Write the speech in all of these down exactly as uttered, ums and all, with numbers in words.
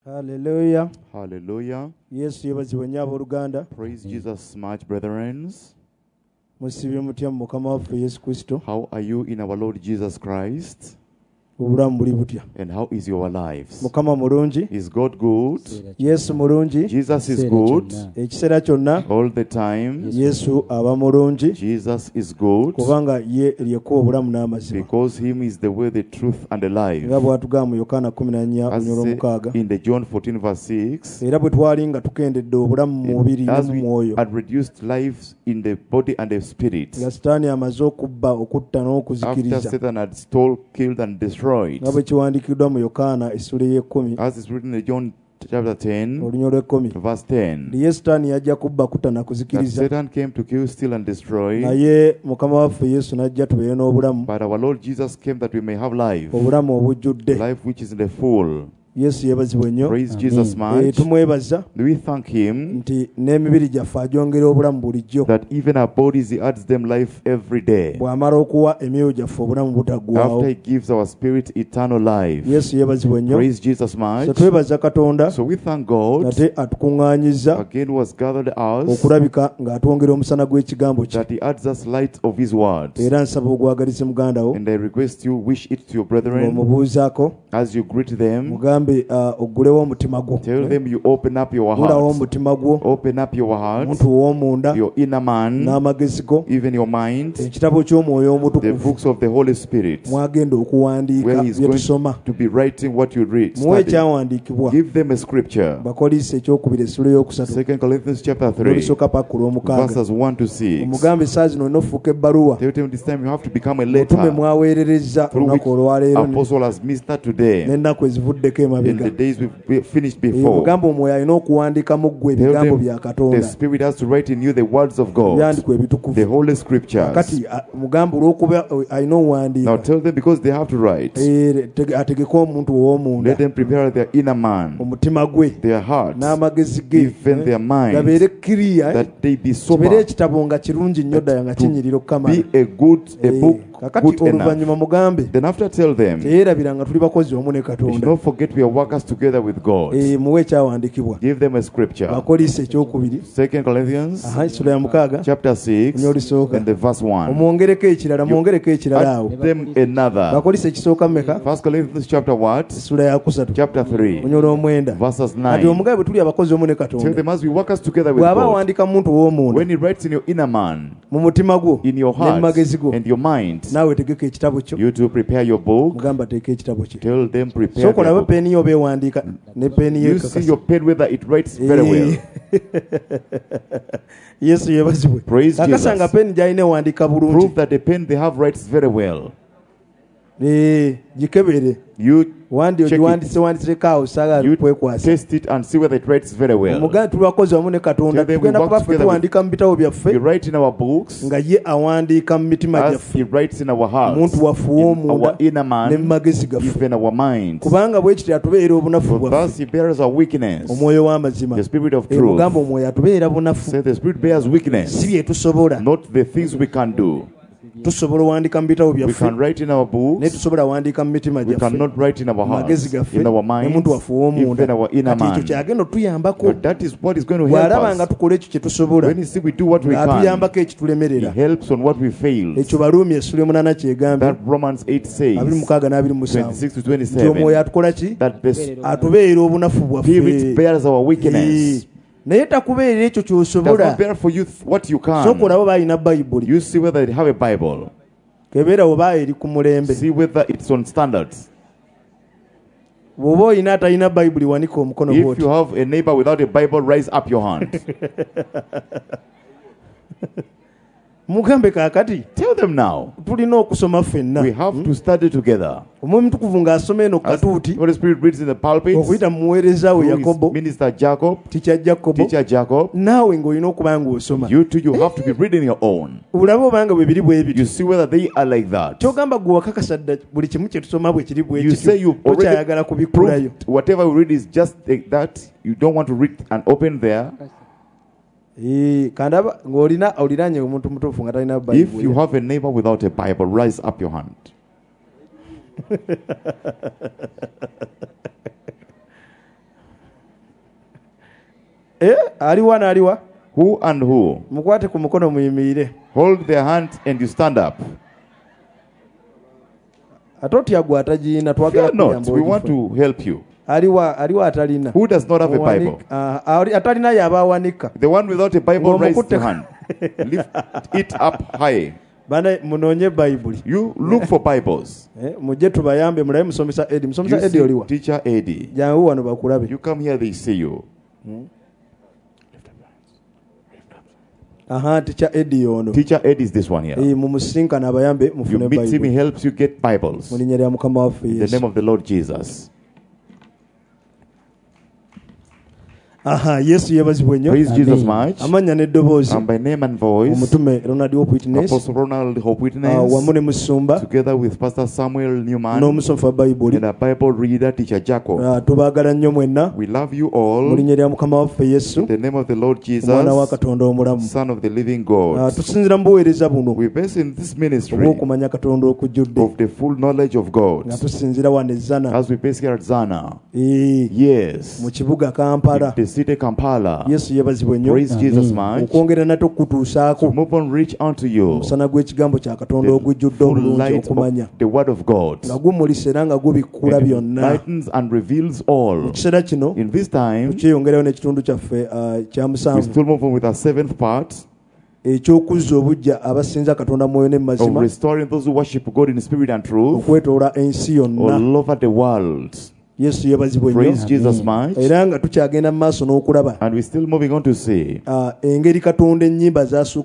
Hallelujah. Hallelujah. Yes, yebazibwe nnyo abooluganda. Praise Jesus much, brethren. Musibye mutya mu Mukama waffe Yesu Kristo. How are you in our Lord Jesus Christ? Obulamu buli butya? And how is your lives? Mukama mulungi. Is God good? Yesu mulungi. Jesus is good. Ekiseera kyonna All the time. Yesu aba mulungi. Jesus is good. Kubanga ye lyekuba obulamu n'amazima. Because him is the way, the truth and the life. Nga bw'atugamba mu Yokaana kumi na nnya olw'omukaaga. In the John fourteen verse six. Era bwe twali nga tukendedde obulamu mu mubiri ne mu mwoyo. Had reduced lives in the body and the spirit. Nga Sitaani amaze okubba, okutta n'okuzikiriza. After Satan had stole, killed and destroyed. Nga bwe kiwandiikiddwa mu Yokaana essula y'ekkumi. As is written in John chapter ten, olunya olw'ekkumi. verse ten. Ye Sitaani yajja kubba, kutta na kuzikiriza. Satan came to kill, steal and destroy. Naye Mukama waffe Yesu n'ajja tubeere n'obulamu. But our Lord Jesus came that we may have life. Obulamu obujjudde. Life which is in the full. Yesu yebazibwe nnyo. Praise Jesus much. E, tumwebaza. We thank him nti n'emibiri gyaffe agyongera obulamu bulijjo. that even our bodies he adds them life every day. Bw'amala okuwa emyoyo gyaffe obulamu butaggwaawo. After he gives our spirit eternal life. Yesu yebazibwe nnyo. Praise Jesus much. So twebaza Katonda. So we thank God. Ate atukuŋŋaanyiza. Again was gathered us. Okulabika ng'atwongera omusana gw'ekigambo kye. That he adds us light of his words. Era nsaba ogwagaliza muganda wo. And I request you wish it to your brethren. Omubuuzaako. As you greet them. Mugambe uh, ogule Tell them you open up your heart. Open up your heart. Your inner man. Even your mind. The books of the Holy Spirit. Where he's going to be writing what you read. Study. Give them a scripture. Second Corinthians chapter three. Verses one to six. Tell them this time you have to become a letter. Through which apostle has ministered to them. In the days we've finished before. Tell them the Spirit has to write in you the words of God. The Holy Scriptures. Now tell them because they have to write. Let them prepare their inner man, their heart, even their mind, that they be sober, to be a good a book. Good enough. Then after tell them, you should not forget we are workers together with God. Give them a scripture. Second Corinthians chapter six and the verse one. Add them another. First Corinthians chapter what? Chapter three verses nine. Tell them as we workers together with God. When he writes in your inner man, in your heart and your mind, you to prepare your book. Tell them prepare their book. You see your pen whether it writes very well. Praise Jesus. Prove that the pen they have writes very well. You check it. You test it and see whether it writes very well. We write in our books as he writes in our hearts, in our inner man, even our mind. For thus he bears our weakness. The Spirit of truth. Say the Spirit bears weakness, not the things we can do. We can write in our books. We cannot write in our hearts, in our minds, even our inner man. But that is what is going to help us. When you see we do what we can, He helps on what we fail. That Romans eight says, twenty-six to twenty-seven, that the Spirit bears our weakness. Does not bear for you what you can. You see whether they have a Bible. See whether it's on standards. If you have a neighbor without a Bible, raise up your hand. Tell them now. We have to study together. As the Holy Spirit reads in the pulpit, Minister Jacob, Teacher Jacob, you too, you have to be reading your own. You see whether they are like that. You say you've already proved whatever you read is just like that. You don't want to read and open there. If you have a neighbor without a Bible, raise up your hand. aliwa na aliwa who and who mukwate ku mukono muyimirire hold their hand and you stand up. atoti agwa atajina twagala kuyamba we want to help you. aliwa aliwa atalina who does not have a Bible? uh, atalina yabawanika the one without a Bible raise the hand. Lift it up high. bana munonye Bible. You look for Bibles. eh muje tubayambe mulaye musomesa Edi musomesa Edi oliwa teacher Edi jangu wano bakulabe. You come here, they see you. hmm? Aha, teacher Edi yono. Teacher Edi is this one here. Eh mumusinka na bayambe mufune Bible. You meet him, he helps you get Bibles. Mulinyere mukama wafe Yesu. The name of the Lord Jesus. Aha, Yesu yebazibwe nnyo. Praise Jesus much. Amanya n'eddoboozi. And by name and voice. Omutume Ronald Hope Witness. Apostle Ronald Hope Witness. Uh, wamu ne musumba. Together with Pastor Samuel Newman. N'omusomesa Bible. And a Bible reader, Teacher Jacob. Uh, tubaagala nnyo mwenna. We love you all. Mulinnya lya Mukama waffe Yesu. In the name of the Lord Jesus. Omwana wa Katonda omulamu. Son of the living God. Uh, tusinzira mu buweereza buno. We base in this ministry. Okumanya Katonda okujjudde. Of the full knowledge of God. Nga tusinzira wano e Zana. As we base here at Zana. E, yes. Mu kibuga Kampala. The city Kampala. Yesu yebazibwe nnyo. Praise Jesus much. Okwongera nate okutuusaako. To move on, reach unto you. Omusana gw'ekigambo kya Katonda ogujjudde obulungi okumanya. The word of God. Nga gumulisa era nga gubikkula byonna. Lightens and reveals all. Mu kiseera kino. In this time. Tukyeyongerayo n'ekitundu kyaffe uh, kya musanvu. We still move on with our seventh part. Ekyokuzza obujja abasinza Katonda mwoyo ne mazima. Of restoring those who worship God in spirit and truth. Okwetoola ensi yonna. All over the world. Yesu yebazibwe nnyo. Praise Jesus much. Era nga tukyagenda mu maaso n'okulaba. And we still moving on to see. Uh, engeri Katonda ennyimba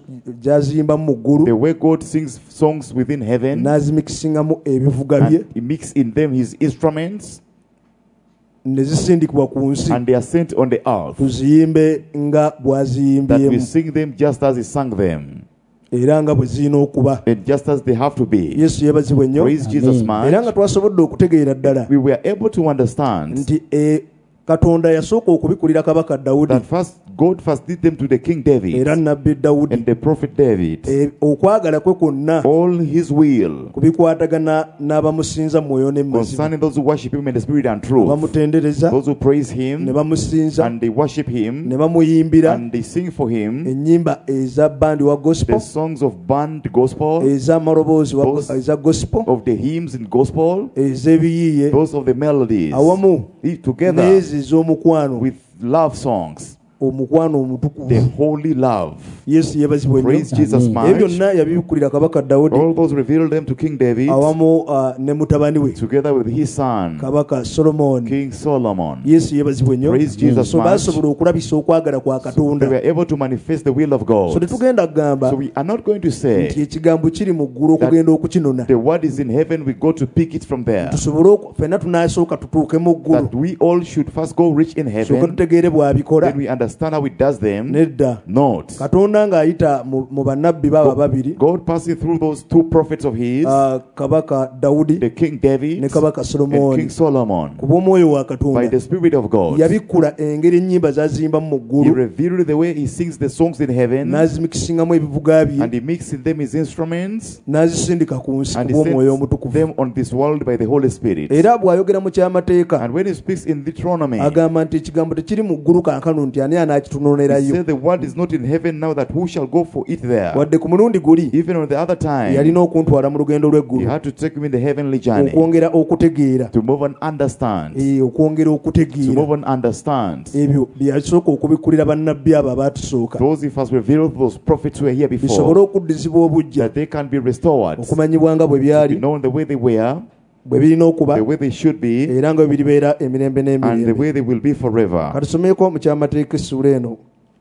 zazimba mu ggulu. The way God sings songs within heaven. N'azimikisingamu ebivuga bye. And he mix in them his instruments. Nezisindikibwa ku nsi. And they are sent on the earth. Tuziyimbe nga bw'aziyimbyemu. That we sing them just as he sang them. Era nga bwe zirina okuba. And just as they have to be. Yesu yebazibwe nnyo. Praise Jesus much. Era nga twasobodde okutegeera ddala. We were able to understand. Nti e Katonda yasooka okubikulira kabaka Dawudi. That first God first did them to the King David. Era nabbi Dawudi. And the prophet David. E, okwagala kwe kwonna. All his will. Kubikwatagana n'abamusinza mu mwoyo ne mu mazima. Concerning those who worship him in the spirit and truth. Bamutendereza. Those who praise him. Ne bamusinza. And they worship him. Ne bamuyimbira. And they sing for him. Ennyimba eza bandi wa gospel. The songs of band gospel. Eza maroboozi wa eza gospel. Of the hymns in gospel. Ezebiyiye. Those of the melodies. Awamu. Together. N'ezi z'omukwano. With love songs. Omukwano omutukuvu. The holy love. Yesu yebazibwe nnyo. Praise Jesus much. Ebyo byonna yabibikulira kabaka Dawudi. All those revealed them to King David. Awamu uh, ne mutabani we. Together with his son. Kabaka Solomon. King Solomon. Yesu yebazibwe nnyo. Praise Jesus so much. basobola okulabisa okwagala kwa Katonda. So they were able to manifest the will of God. So tetugenda kugamba. So we are not going to say. Nti ekigambo kiri mu ggulu okugenda okukinona. The word is in heaven, we go to pick it from there. Tusobole ffenna tunaasooka tutuuke mu ggulu. That we all should first go reach in heaven. So tutegeere bw'abikola. Then we understand how it does them. Nedda. Not. Katonda ng'ayita mu bannabbi baba babiri. God passing through those two prophets of his. Uh, kabaka Dawudi. The King David. Ne kabaka Solomon. And King Solomon. Ku bw'omwoyo wa Katonda. By the Spirit of God. Yabikula engeri ennyimba zazimba mu ggulu. He revealed the way he sings the songs in heaven. N'azimikisingamu ebivuga bye. And he mixed them his instruments. N'azisindika ku nsi ku bw'omwoyo omutukuvu. Them on this world by the Holy Spirit. Era bw'ayogera mu kyamateeka. And when he speaks in Deuteronomy. Agamba nti ekigambo tekiri mu ggulu kaakano nti ani anaakitunulirayo. He said the word is not in heaven now, that who shall go for it there. Wadde ku mulundi guli. Even on the other time. Yalina okuntwala mu lugendo lw'eggulu. He had to take him in the heavenly journey. Okwongera okutegeera. To move and understand. Eh, okwongera okutegeera. To move and understand. Ebyo byasooka okubikulira bannabbi abo abaatusooka. Those he first revealed, those prophets who were here before. Bisobole okuddizibwa obujja. That they can be restored. Okumanyibwa nga bwe byali. Known the way they were. Bwe birina okuba. The way they should be. Era nga bwe biribeera emirembe n'emirembe. And the way they will be forever. Katusomeeko mu kyamateeka essuula eno.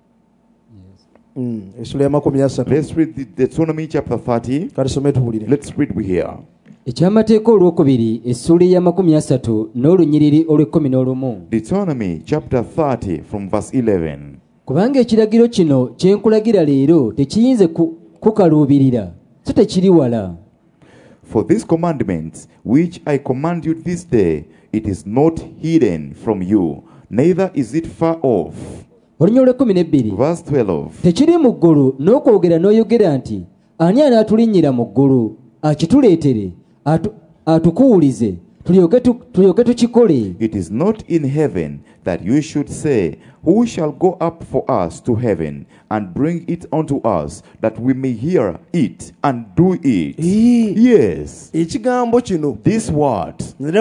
Mm, esula ya makumi asatu. Let's read the Deuteronomy chapter thirty. Katusome tuwulire. Let's read we here. Ekyamateeka olwokubiri essuula ya makumi asatu n'olunyiriri olw'ekkumi n'olumu. Deuteronomy chapter thirty from verse eleven. Kubanga ekiragiro kino kye nkulagira leero tekiyinze kukaluubirira so tekiri wala. For this commandment which I command you this day, it is not hidden from you, neither is it far off. Verse twelve. Tekiri mu ggulu n'okwogera n'oyogera nti ani anaatulinnyira mu ggulu akituleetere atukuwulize tulyoke tukikole. It is not in heaven that you should say, who shall go up for us to heaven and bring it unto us, that we may hear it and do it. Yes. This word, when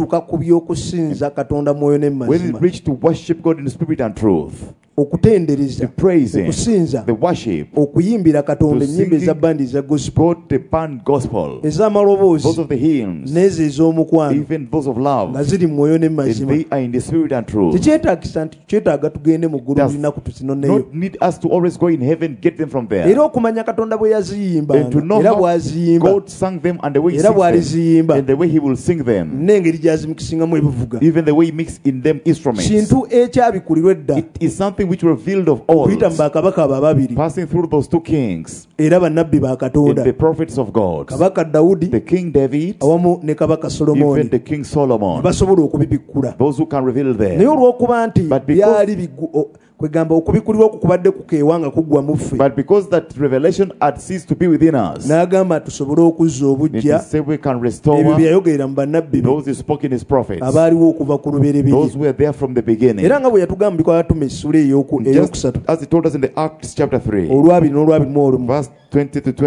it reached to worship God in spirit and truth, okutendereza, okusinza, okuyimbira Katonda ennyimba ez'abbandi eza gospel, ez'amaloboozi, n'ezo ez'omukwano, nga ziri mu mwoyo ne mu mazima. Tekyetaagisa nti kyetaaga tugende mu ggulu buli nnaku tuzinonneyo. Era okumanya Katonda bwe yaziyimbanga, era bw'aziyimba, era bw'aliziyimba, n'engeri gy'azimukisingamu ebivuga, kintu ekyabikulirwa edda, which revealed of old, passing through those two kings, and the prophets of God, the King David, even the King Solomon, those who can reveal them. But because, But because that revelation had ceased to be within us, it say we can restore those who spoke in his prophets, those who were there from the beginning. Just as he told us in the Acts chapter three, verse twenty to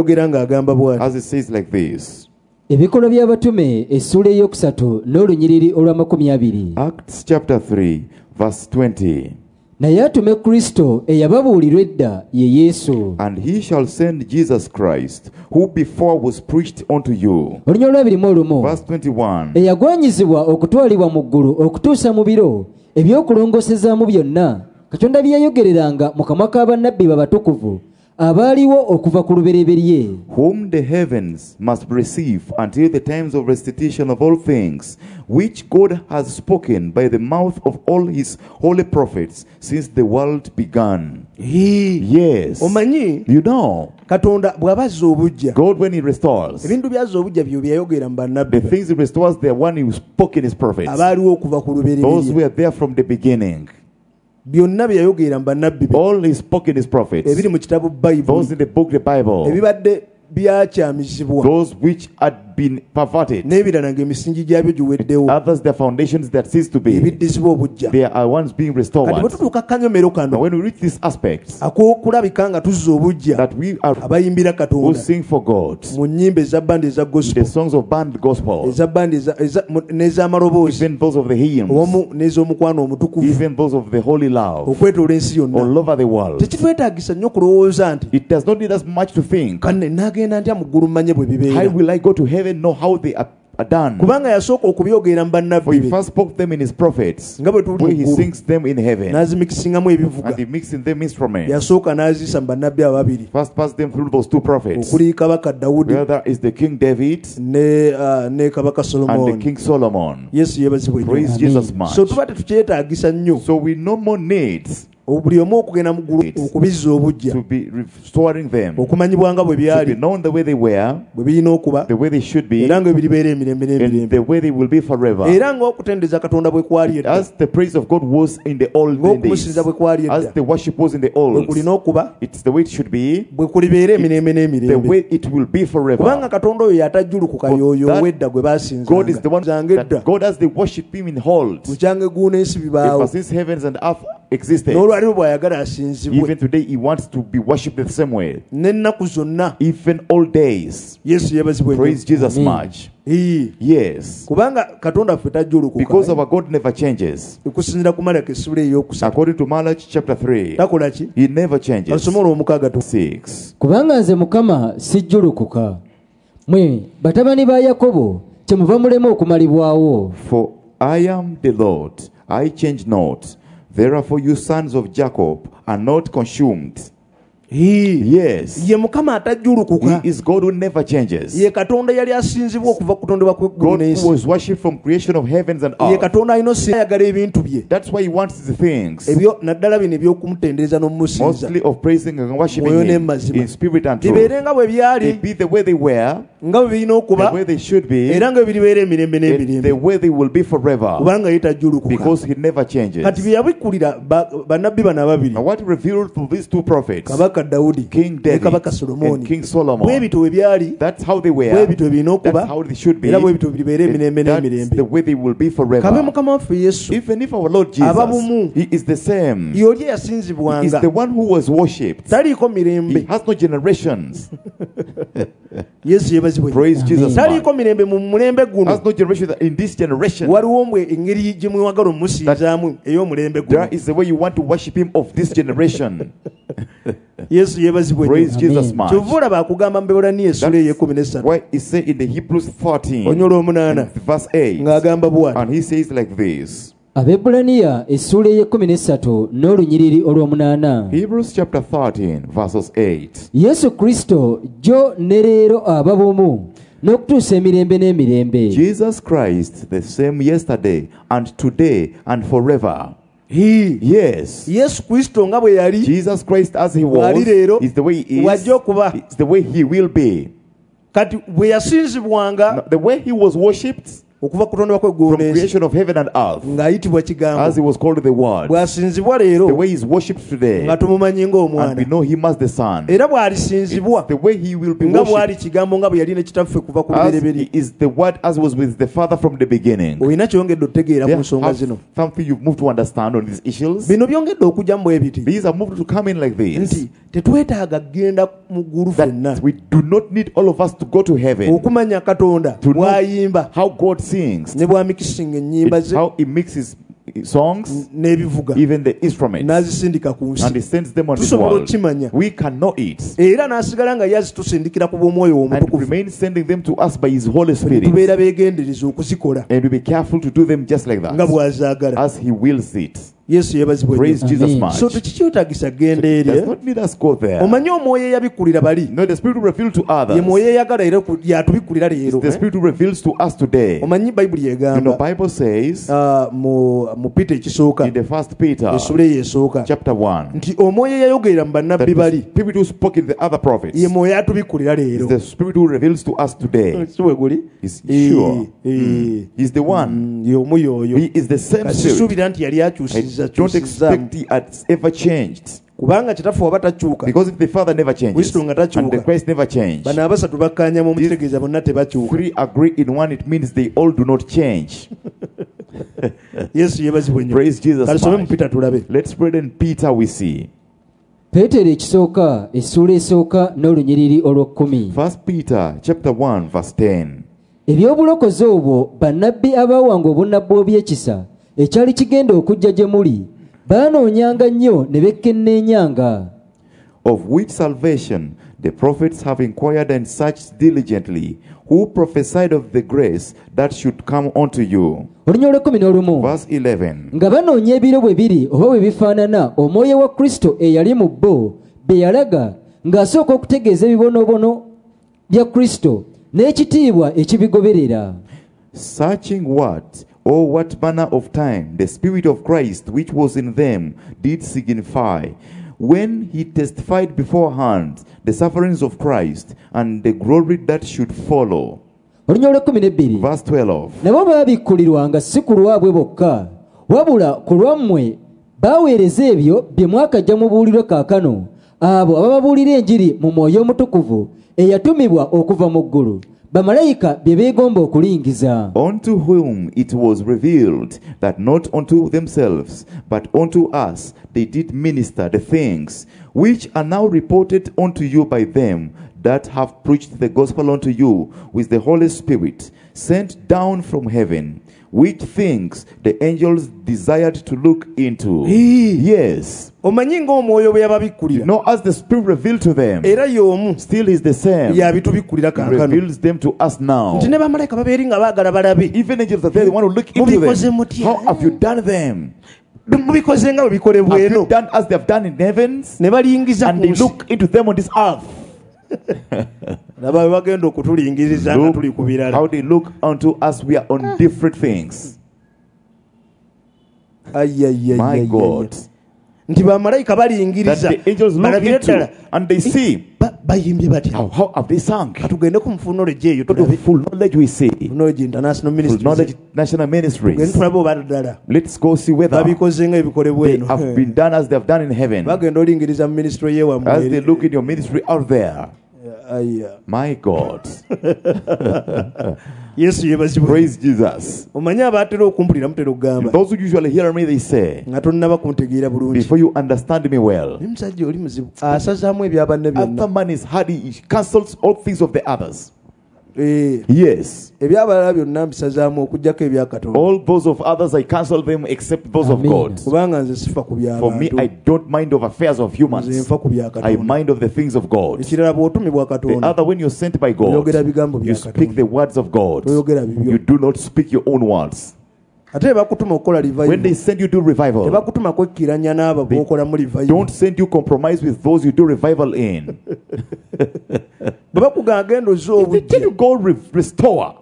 twenty, as it says like this. Ebikola by'abatume essula eyokusatu n'olunyiriri olw'amakumi abiri. Acts chapter three, verse twenty. Naye atume Kristo eyababuulirwa edda ye Yesu. And he shall send Jesus Christ, who before was preached unto you. Olunya olw'abiri mu olumu. Verse twenty-one. Eyagwanyizibwa okutwalibwa mu ggulu okutuusa mu biro ebyokulongosezaamu byonna Katonda bye yayogereranga mu kamwa k'abannabbi babatukuvu abaaliwo okuva ku lubereberye. Whom the heavens must receive until the times of restitution of all things, which God has spoken by the mouth of all his holy prophets since the world began. He, yes. Omanyi, you know, Katonda bw'abazza obujja, God when he restores, ebintu byazza obujja byo byayogera mu bannabbi, the things he restores, the one who spoke in his prophets, abaaliwo okuva ku lubereberye, those who were there from the beginning. Byonna byayogera mu bannabbi, all he spoke in his prophets, ebiri mu kitabu Bible, those in the book the Bible, ebibadde byakyamizibwa, those which had been perverted, n'ebirala ng'emisingi gyabyo giweddewo, others their foundations that ceased to be, ebiddizibwa obujja, they are ones being restored. Kati bwe tutuuka kanyomero kano, when we reach these aspects, ak'okulabika nga tuzza obujja, that we are abayimbira Katonda, who sing for God, mu nnyimba ez'abbandi eza gospel, the songs of band gospel, ez'abbandi n'ez'amaloboozi, even those of the hymns, wamu n'ez'omukwano omutukuvu, even those of the holy love, okwetoola ensi yonna, all over the world. Tekitwetaagisa nnyo kulowooza nti, it does not need us much to think, kane nagenda ntya mu ggulu mmanye bwe bibeera, how will I go to heaven, know how they are done? Kubanga yasooka okubyogera mu bannabbi, for he first spoke them in his prophets, where he sings them in heaven, n'azimikisingamu ebivuga, and he mixed in them instruments. Yasooka n'azisa mu bannabbi ababiri, first passed them through those two prophets, okuli kabaka Dawudi, the other is the King David, ne uh, ne kabaka Solomon, and the King Solomon. Yesu yebazibwe. Praise Amen. Jesus much. So tuba tetukyetaagisa nnyo, so we no more needs buli omu okugenda mu ggulu okubizza obujja, to be restoring them, okumanyibwanga bwe byali, to be known the way they were, bwe birina okuba, the way they should be, era nga biribeera emirembe n'emirembe, and the way they will be forever, era ng'okutendereza Katonda bwe kwali edda, as the praise of God was in the old days, bwe kwali edda, as the worship was in the old, bwe kulina okuba, it's the way it should be, bwe kulibeera emirembe n'emirembe, the way it will be forever. Kubanga Katonda oyo yatajjulukuka y'oyo ow'edda gwe baasinzanga, God is the one that God has the worship him in hold, bukyanga eggulu n'ensi bibaawo, ever since heavens and earth existed. N'olwaliro bw'ayagala asinzibwe, even today he wants to be worshipped the same way, n'ennaku zonna, even all days. Yesu yebazibwe. Praise Jesus much. He, yes, kubanga Katonda ffe tajjulukuka, because our God never changes. Okusinziira ku Malaki essula ey'okusatu, according to Malachi chapter three, takola ki? He never changes. Basoma olw'omukaaga tu six. Kubanga nze Mukama sijjulukuka, mwe batabani ba Yakobo kyemuva mulema okumalibwawo. For I am the Lord, I change not. Therefore you sons of Jacob are not consumed. He, yes, ye Mukama atajjulukuka. He is God who never changes. Ye Katonda yali asinzibwa okuva ku kutondebwa kw'eggulu n'ensi. God was worshipped from creation of heavens and earth. Ye Katonda alina ayagala ebintu bye. That's why he wants the things. Ebyo naddala bino eby'okumutendereza n'omumusinza. Mostly of praising and worshiping him in spirit and truth. Bibeerenga bwe byali. They be the way they were. Nga bwe birina okuba. The way they should be. Era nga biribeera emirembe n'emirembe. The way they will be forever. Kubanga ye tajjulukuka. Because he never changes. Kati bye yabikkulira bannabbi bano ababiri. Now what revealed to these two prophets? Kabaka kabaka Daudi King David kabaka Solomoni and King Solomon. bwe bitwe byali That's how they were. bwe bitwe bino okuba That's how they should be. era bwe bitwe bibeere emirembe n'emirembe. That's the way they will be forever. kabe mukama waffe Yesu Even if our Lord Jesus, he is the same. yoli He is yasinzibwanga the one who was worshipped. taliiko He mirembe. has no generations. Yesu yebazibwe. Praise Jesus. taliiko mirembe mu mulembe guno. Has no generation in this generation. waliwo mbwe engeri gye mwagala omusinzaamu ey'omulembe guno. There is the way you want to worship him of this generation. Yesu yebazibwe. Praise Jesus much. kyovula bakugamba mu Beeroniya essula ey'ekkumi n'essatu Why he said in the Hebrews fourteen onyola omunaana verse eight, ng'agamba bw'ati. and he says like this. Abebbulaniya essula ey'ekkumi n'essatu n'olunyiriri olw'omunaana. Hebrews chapter thirteen verses eight. Yesu Kristo jjo ne leero aba bumu n'okutuusa emirembe n'emirembe. Jesus Christ the same yesterday and today and forever. He. Yes. Yesu Kristo nga bwe yali. Jesus Christ as he was is the way he is. wajja okuba. It's the way he will be. Kati bwe yasinzibwanga. The way he was worshipped okuva kutondebwa from kw'eggulu creation of heaven and earth, ng'ayitibwa kigambo. as he was called the word. bw'asinzibwa leero The way he is worshipped today, nga tumumanyi and we ng'omwana. know him as the son. era bw'alisinzibwa It's the way he will be nga bw'ali worshipped, kigambo nga bwe yali ne kitaffe kuva ku as lubereberye. he is the word as was with the father from the beginning. olina kyongedde otegeera ku There nsonga have zino. something you've moved to understand on these issues. bino byongedde okujja mu bwe biti These are moved to come in like this. nti tetwetaaga kgenda mu ggulu ffenna That we do not need all of us to go to heaven okumanya Katonda to know bw'ayimba how God sings, ne bw'amikisinga ennyimba ze how he mixes songs, n'ebivuga even the instruments, n'azisindika ku and nsi he sends them on this tusobola world. okukimanya We can know it era n'asigala nga yazitusindikira ku bw'omwoyo and omutukuvu remain sending them to us by his Holy Spirit, tubeera beegendereza okuzikola and we be careful to do them just like nga that, bw'azaagala. as he wills it. Yesu yeebazibwe Praise nnyo. Jesus Amen. much. so tekikyetaagisa kgenda Does eri not need us go there. omanyi omwoyo eyabikkulira bali No, the Spirit who revealed to ye others mwoyo eyagala era ku- yatubikkulira is leero the Spirit who reveals to us today. omanyi bayibuli You know, egamba Bible says ah, mu mu Peter ekisooka in the First Peter essula eyo esooka chapter one nti omwoyo eyayogerera mu that bannabbi the bali Spirit who spoke in the other prophets ye mwoyo atubikkulira is leero the Spirit who reveals to us today. si bwe guli Is Eh, sure. eh, Mm. He's the one. mm, ye omuyo oyo He is the same Spirit. kasisuubira nti yali I akyusiza don't kyusizaamu expect he has ever changed. kubanga kitaffe waba takyuka Because if the Father never changes Kristo nga and the takyuka Christ never change, bano abasatu bakkaanyamu omukitegeeza bonna tebakyuka. three agree in one, it means they all do not change. Yesu yeebazibwe nnyo. Praise Jesus Katusome mu much. Peter tulabe. Let's pray in Peter we see. Peetero ekisooka essula esooka n'olunyiriri olw'ekkumi. First Peter chapter one verse ten. Ebyobulokozi obwo bannabbi abaawanga obunnabbi obw'ekisa ekyali kigenda okujja gye muli baanoonyanga nnyo ne bekkenneenyanga. Of which salvation the prophets have inquired and searched diligently, who prophesied of the grace that should come unto you. Olunya olw'ekkumi n'olumu. Verse eleven. Nga banoonya ebiro bwe biri oba bwe bifaanana omwoyo wa Kristo eyali mu bo be yalaga ng'asooka okutegeeza ebibonoobono bya Kristo n'ekitiibwa ekibigoberera. Searching what, or what manner of time the Spirit of Christ which was in them did signify, when he testified beforehand the sufferings of Christ and the glory that should follow. Olunya olw'ekkumi n'ebbiri. Verse twelve. Nabo baabikkulirwanga si ku lwabwe bokka wabula ku lwammwe baaweereza ebyo bye mwakajja mubuulirwe kaakano abo abababuulira enjiri mu mwoyo omutukuvu eyatumibwa okuva mu ggulu bamalayika bye beegomba okulingiza. Unto whom it was revealed that not unto themselves but unto us they did minister the things which are now reported unto you by them that have preached the gospel unto you with the Holy Spirit sent down from heaven, which things the angels desired to look into. Yes. Omanyi ng'omwoyo bwe You yababikkulira know, as the Spirit revealed to them, era y'omu still is the same. y'abitubikkulira He kaakano reveals them to us now. nti ne bamalayika babeeri nga baagala balabe Even angels are there, they want to look into Mubikoze them. mutya? How have you done them? mubikoze nga bwe Have bikolebwa you eno done as they have done in heavens? ne balingiza And ku they nsi look into them on this earth. naba bwe bagenda okutulingiriza nga Look tuli ku birala how they look unto us. We are on different things. My God. nti bamalayika That balingiriza the angels look balabire ddala into and they see Ba- bayimbye batya how, how have they sung. katugende ku mufuuno lejje eyo What tulabe of full knowledge we see. knowledge international ministries, knowledge national ministries. Let's go see whether they have been done as they have done in heaven. As they look in your ministry out there. My God. Yes, praise Jesus. Those who usually hear me, they say, before you understand me well, after man is hard, he cancels all things of the others. Yes. All those of others I cancel them except those Amen. Of God. For me, I don't mind of affairs of humans. I mind of the things of God. The other, when you're sent by God, you speak the words of God. You do not speak your own words. When they send you to revival, they don't send you compromise with those you do revival in. They tell you go re- restore all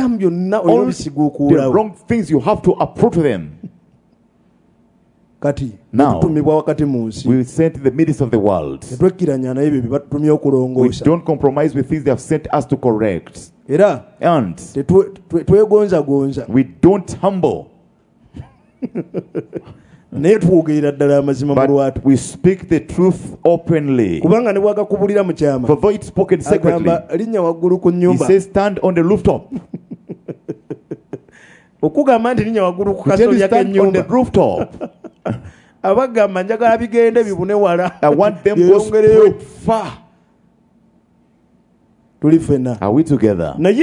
the wrong things, you have to uproot them. Now, we sent in the midst of the world. We don't compromise with things they have sent us to correct. And we don't humble. But we speak the truth openly. For though it's spoken secretly, he says stand on the rooftop. To tell you stand on the rooftop. I want them to spread far. Are we together? As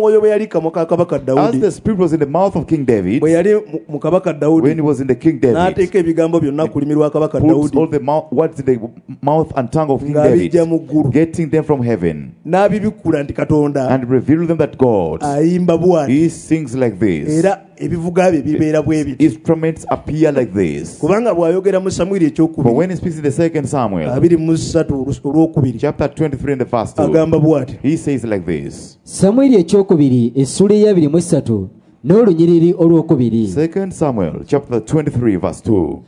the Spirit was in the mouth of King David, when he was in the King David, he puts all the mouth, words in the mouth and tongue of King David, getting them from heaven, and reveal them that God, he sings like this. Instruments appear like this. But when he speaks in the second Samuel, chapter twenty-three and the verse two, he says like this. Second Samuel, chapter twenty-three, verse two.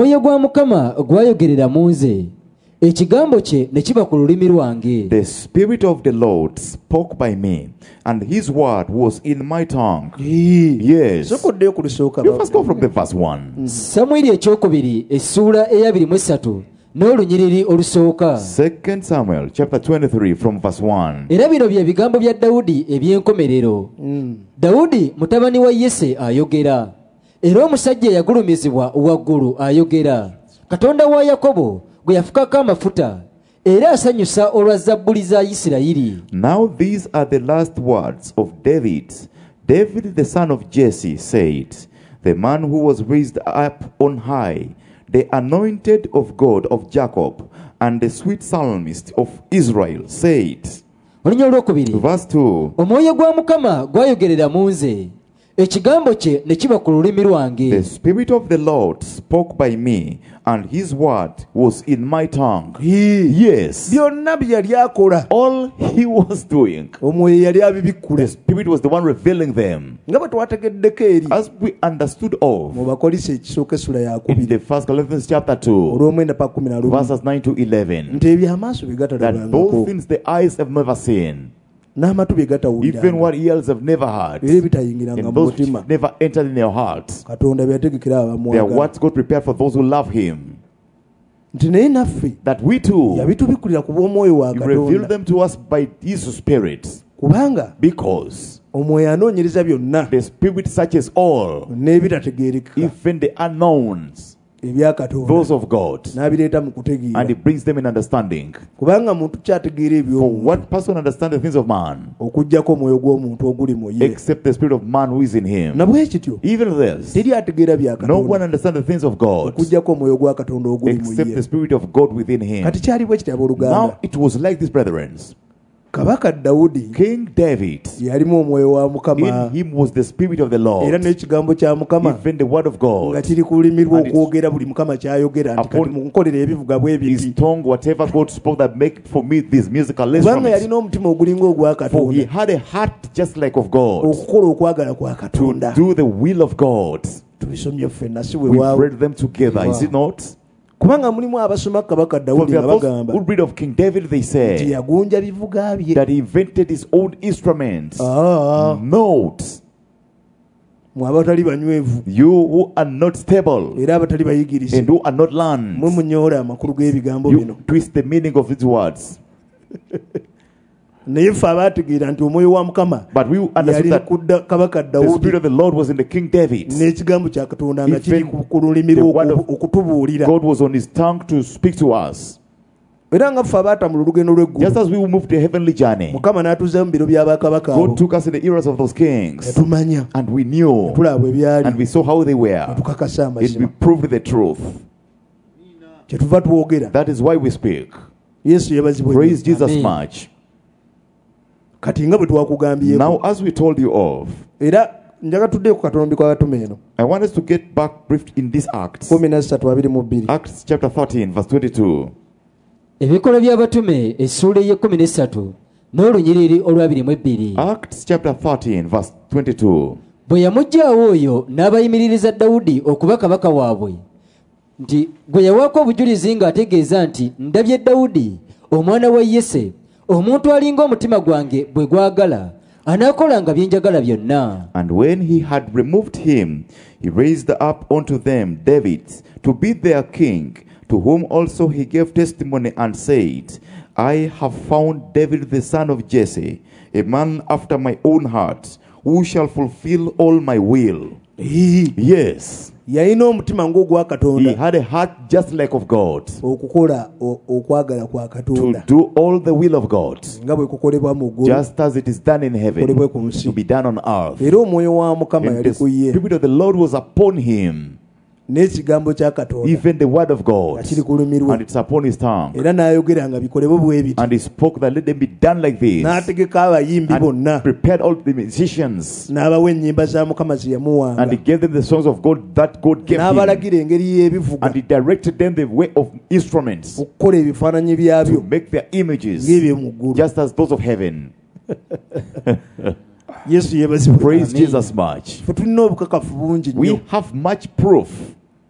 The Spirit of the Lord spoke by me, and his word was in my tongue. Yes. You first go from the verse one. Second Samuel chapter twenty-three from verse one. Daudi mutabani wa Yese ayogera. Era omusajja yagulumizibwa waggulu ayogera. Katonda wa Yakobo gwe yafukako amafuta. Era asanyusa olwa Zabbuli za Isirayiri. Now these are the last words of David. David the son of Jesse said, the man who was raised up on high, the anointed of God of Jacob, and the sweet psalmist of Israel said. Verse two. Omwoyo gwa Mukama gwayogerera mu nze. Ekigambo kye ne kiba ku lulimi lwange. The Spirit of the Lord spoke by me, and his word was in my tongue. Yes. All he was doing, the Spirit was the one revealing them. As we understood of in the first Corinthians chapter two, verses nine to eleven, that both things the eyes have never seen, even what ears have never heard, and those which never entered in their hearts, they are what God prepared for those who love him. That we too, you reveal them to us by his Spirit, because the Spirit searches all, even the unknowns, those of God, and he brings them in understanding. For what person understands the things of man except the Spirit of man who is in him? Even this, no one understands the things of God except the Spirit of God within him. Now it was like this, brethren. King David, in him was the Spirit of the Lord, even the word of God, upon his tongue, whatever God spoke, that make for me this musical instrument. For he had a heart just like of God, to do the will of God. We read them together, is it not? kubanga mulimu abasoma kabaka Dawudi nga bagamba who read of King David, they say nti yagunja bivuga bye that he invented his own instruments. Ah. Note, mwabatali banywevu, you who are not stable era abatali bayigirize, and who are not learned, mwe munyoola amakulu g'ebigambo bino. you twist the meaning of these words. naye ffe abaategeera nti omwoyo wa Mukama yali kudda kabaka the Spirit of the Lord was in the King David. n'ekigambo kya Katonda nga kiri ku lulimi okutubuulira. God was on his tongue to speak to us. Era nga ffe abaata mu lugendo lw'eggulu, just as we moved the heavenly journey, Mukama n'atuuza mu biro bya bakabaka abo. God took us in the eras of those kings, tumanya, and we knew, tulaba ebyali, and we saw how they were, tukakasa amazima, and we proved the truth. Kyetuva twogera. That is why we speak. Yesu yebazibwe. Praise Jesus much. Kati nga bwe twakugambye, now as we told you of, era njaga tudde ku katombi kwa batume eno. I want us to get back briefed in this Acts. Acts chapter thirteen verse twenty-two. Ebikola by'abatume essula y'ekkumi n'essatu n'olunyiriri olwabiri mu ebbiri. Acts chapter thirteen verse twenty-two. Bwe yamuggyaawo oyo n'abayimiririza Dawudi okuba kabaka waabwe, nti gwe yawaako obujulizi ng'ategeeza nti ndabye Dawudi omwana wa Yese, omuntu alinga omutima gwange bwe gwagala, anaakolanga bye njagala byonna. And when he had removed him, he raised up unto them David to be their king, to whom also he gave testimony and said, I have found David the son of Jesse, a man after my own heart, who shall fulfill all my will. Yes. He had a heart just like of God, to do all the will of God, just as it is done in heaven, to be done on earth. And the Spirit of the Lord was upon him, even the word of God, and it's upon his tongue. And he spoke that let them be done like this, and prepared all the musicians, and he gave them the songs of God that God gave him, and he directed them the way of instruments to make their images just as those of heaven. Praise Jesus much. We have much proof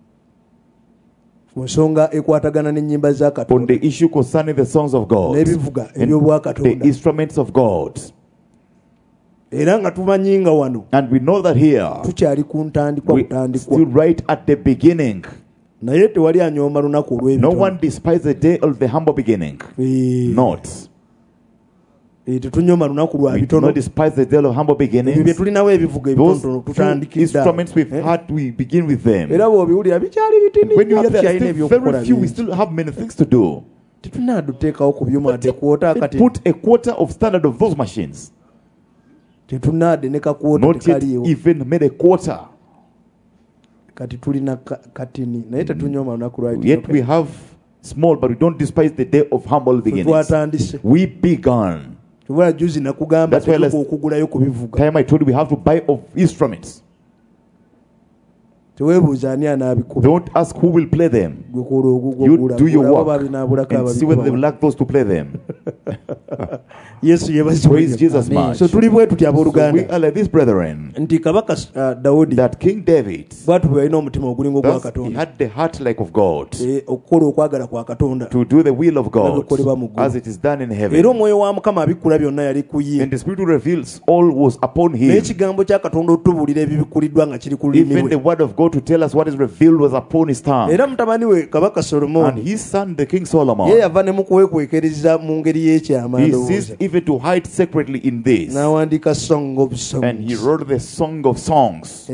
on the issue concerning the songs of God and the instruments of God. And we know that here we're still right at the beginning. No one despises the day of the humble beginning. Not. We do not despise the day of humble beginnings. Those instruments we've had, we begin with them. When you hear that, still very few, we still have many things to do. But put a quarter of standard of those machines. Not yet even made a quarter. Yet we have small, but we don't despise the day of humble beginnings. We began. That's why last time I told you we have to buy of instruments. Don't ask who will play them. You do your work and see whether they will lack those to play them. Praise Jesus much. So we are like this, brethren, that King David, thus he had the heart like of God, to do the will of God as it is done in heaven. And the Spirit who reveals all was upon him. Even the word of God to tell us what is revealed was upon his tongue. And his son, the King Solomon, he ceased even to hide secretly in this, and he wrote the Song of Songs.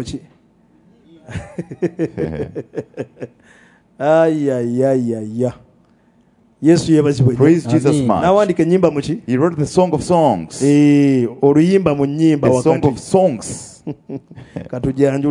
Praise Jesus much. He wrote the Song of Songs. The Song of Songs. Let's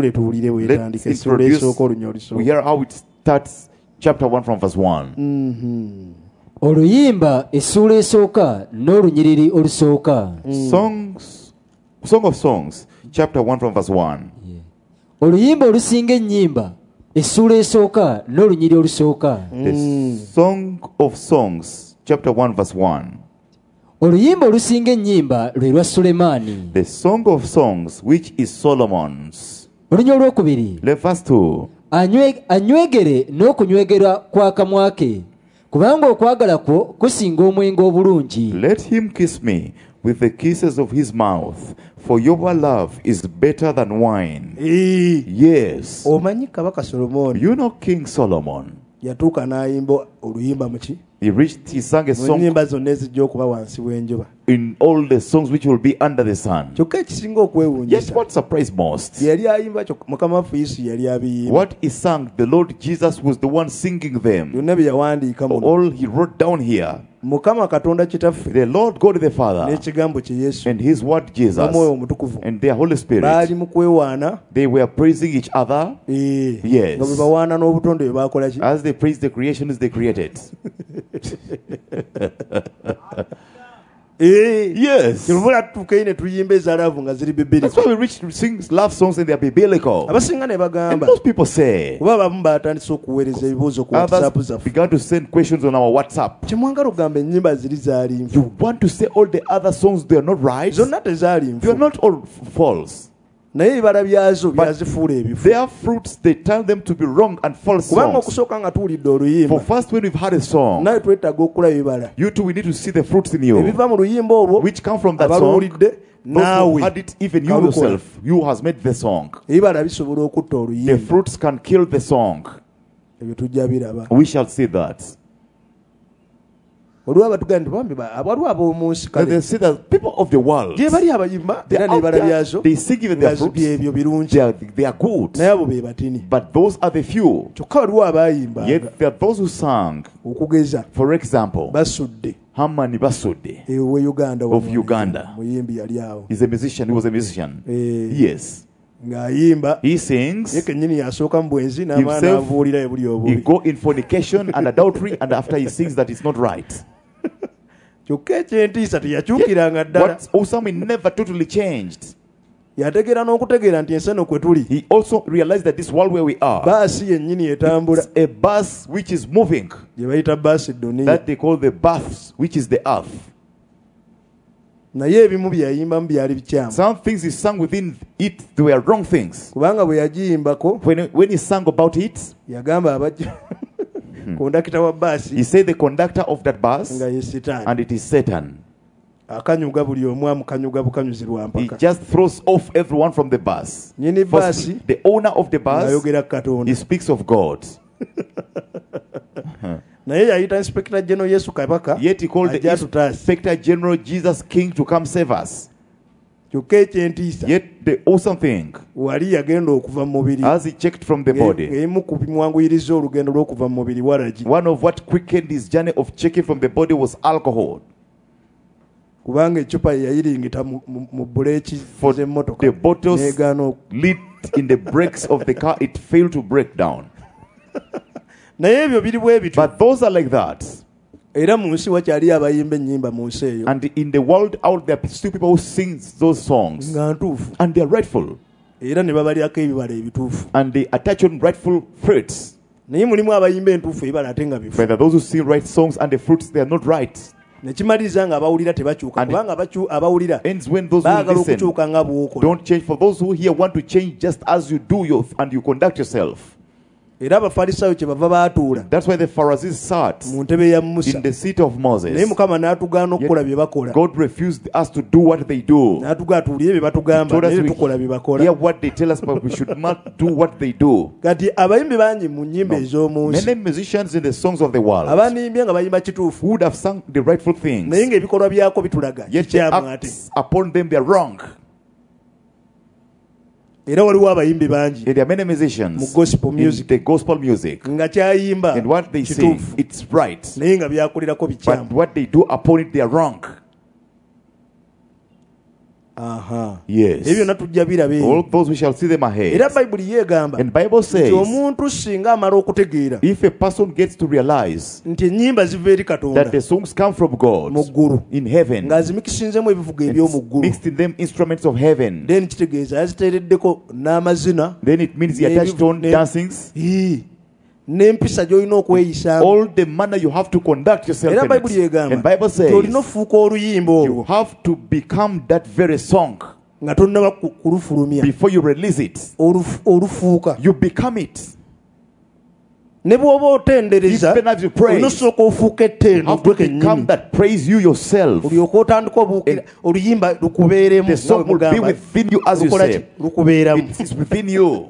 introduce. We hear how it starts, chapter one from verse one. Mm-hmm. Oluyimba essula esooka n'olunyiriri olusooka. Songs, Song of Songs, chapter one from verse one. Oluyimba olusinga ennyimba essula esooka n'olunyiriri olusooka. The Song of Songs, chapter one verse one. Oluyimba olusinga ennyimba lwe lwa Sulemaani. The Song of Songs, which is Solomon's. Olunya olwokubiri. Verse two. anywegere n'okunywegera kw'akamwa ke kubanga okwagala kwo kusinga omwenge obulungi. Let him kiss me with the kisses of his mouth, for your love is better than wine. E. Yes. Omanyi Kabaka Solomon. You know King Solomon. Yatuuka n'ayimba oluyimba muki? He reached, he sang a song in all the songs which will be under the sun. Yet what surprised most? What he sang, the Lord Jesus was the one singing them. All he wrote down here. The Lord God the Father and his word Jesus and their Holy Spirit, they were praising each other. Yes. As they praised the creations they created. Yes. That's why we reach to sing love songs and they are biblical. And most people say, others began to send questions on our WhatsApp. You want to say all the other songs, they are not right? They are not all false. But their fruits, they tell them to be wrong and false songs. For first, when we've heard a song, you too, we need to see the fruits in you, which come from that song. Those who had it, even you yourself, you has made the song. The fruits can kill the song. We shall see that. They say that people of the world, they, are there, they sing even their fruits, they are, they are good, but those are the few. Yet there are those who sang. For example, Hamani Basudde of Uganda is a musician. He was a musician. Yes. He sings himself. He go in fornication and adultery, and after he sings that it's not right. What Osama never totally changed. He also realized that this world where we are, it's a bus which is moving, that they call the bus, which is the earth. Some things he sang within it, they were wrong things. When, when he sang about it, he said the conductor of that bus, and it is Satan. He just throws off everyone from the bus. Firstly, the owner of the bus, he speaks of God. Yet he called the Inspector General Jesus King to come save us. Yet the awesome thing, as he checked from the body, one of what quickened his journey of checking from the body was alcohol. For the bottles lit in the brakes of the car, it failed to break down. But those are like that. And in the world out there, still people who sing those songs, and they are rightful, and they attach on rightful fruits. But there are those who sing right songs and the fruits, they are not right. And it ends when those who listen don't change. For those who here want to change just as you do your, and you conduct yourself. That's why the Pharisees sat in the seat of Moses. Yet God refused us to do what they do. He told us we hear what they tell us, but we should not do what they do. No. Many musicians in the songs of the world who would have sung the rightful things, yet the acts upon them they are wrong. And there are many musicians in the gospel music, and what they sing, it's right, but what they do upon it, they are wrong. Uh-huh. Yes. All those we shall see them ahead. And Bible says, if a person gets to realize that the songs come from God in heaven, mixed in them instruments of heaven, then it means he attached on dancings. All the manner you have to conduct yourself in it. And Bible says you have to become that very song before you release it. You become it. ne bw'oba otendereza onosooka ofuuka ettendo become that praise you yourself. olyoka otandika obuukira oluyimba lukubeeremu the song will be within you as you say. lukubeeramu it's within you.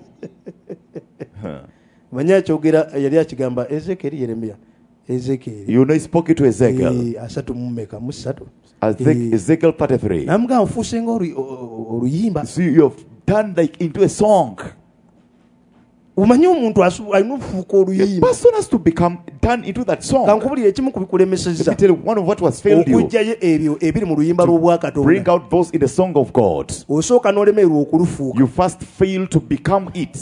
manya kyogera yali akigamba Ezekiel Yeremiya Ezekiel you know he spoke it to Ezekiel asatu mumeka musatu Ezekiel thirty-three. namugamba ofuuse ng'oluyimba. See, you have turned like into a song. umanyi omuntu alina okufuuka oluyimba. A person has to become turned into that song. kankubulira ekimu ku bikulemesezza one of what was failed you okujjayo ebyo ebiri mu luyimba lw'obwakatonda. bring out those in the song of God. osooka n'olemererwa okulufuuka. You first fail to become it.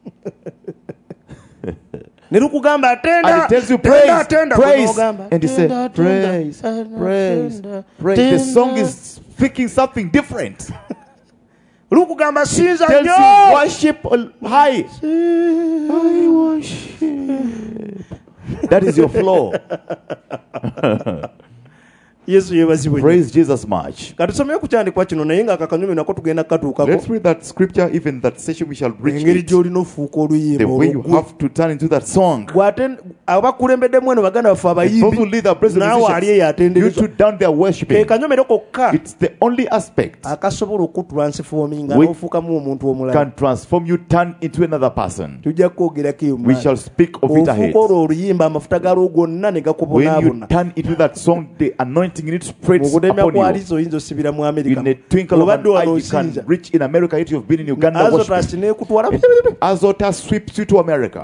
ne lukugamba atenda, and it tells you praise, praise, and you say praise, praise, praise. The song is speaking something different. lukugamba sinza tells you worship high. I worship. That is your flow. Yesu yebazibwe. Praise Jesus much. Katusomye ku kyandikwa kino naye nga akakanyume nako tugenda katuukako. Let's read that scripture, even that session we shall reach engeri gy'olina ofuuka oluyimba. The way you have to turn into that song. abakulembeddemu eno baganda baffe abayimbi naawe ali eyo atendereza. You two down there worshiping. Ke kanyomero kokka. It's the only aspect akasobola okutransforminga n'ofuukamu omuntu omulala. Can transform you, turn into another person. tujja kwogerako eyo. We shall speak of it ahead. ofuuka oluyimba amafuta galwo gonna ne gakubonaabona. When you turn into that song, the anointing in it spreads upon you. In a twinkle of an eye, you can reach in America. If you've been in Uganda, Azotus sweeps you to America.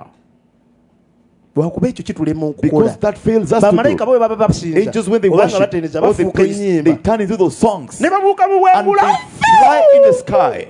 Because that fails us to do. Angels, when they worship, or they praise, they turn into those songs and they fly in the sky.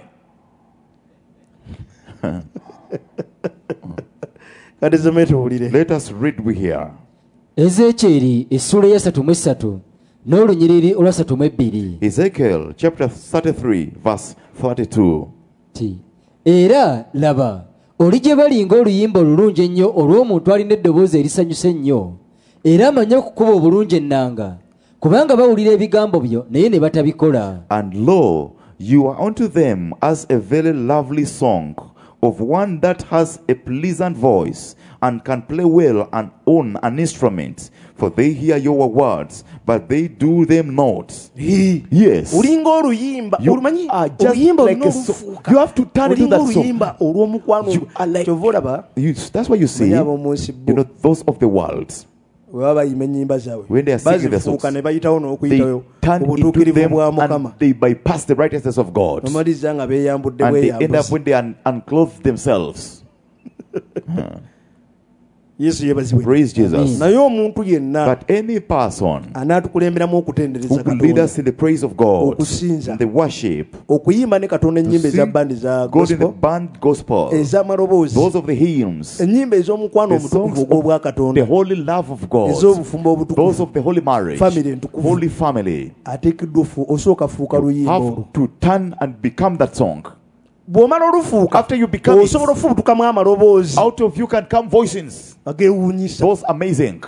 Let us read we here. Ezekiel essula ya ssatu mu essatu n'olunyiriri olwa ssatu mu ebbiri. Ezekiel chapter thirty-three verse thirty-two. Ti era laba oli gye balinga oluyimba olulungi ennyo olw'omuntu alina eddoboozi erisanyusa ennyo era amanyi okukuba obulungi ennanga kubanga bawulira ebigambo byo naye ne batabikola. And lo, you are unto them as a very lovely song of one that has a pleasant voice and can play well and own an instrument, for they hear your words, but they do them not. Yes. You are just like a song. You have to turn into that song. You are like, you, that's why you see, you know, those of the world, when they are singing the songs, they turn into them and they bypass the righteousness of God. And they end up when they un- unclothe themselves. Praise Jesus. But any person who will lead us in the praise of God, in the worship, to sing God in the band gospel, those of the hymns, the songs of the holy love of God, those of the holy marriage, holy family, you have to turn and become that song. After you become it, out of you can come voices. Those amazing.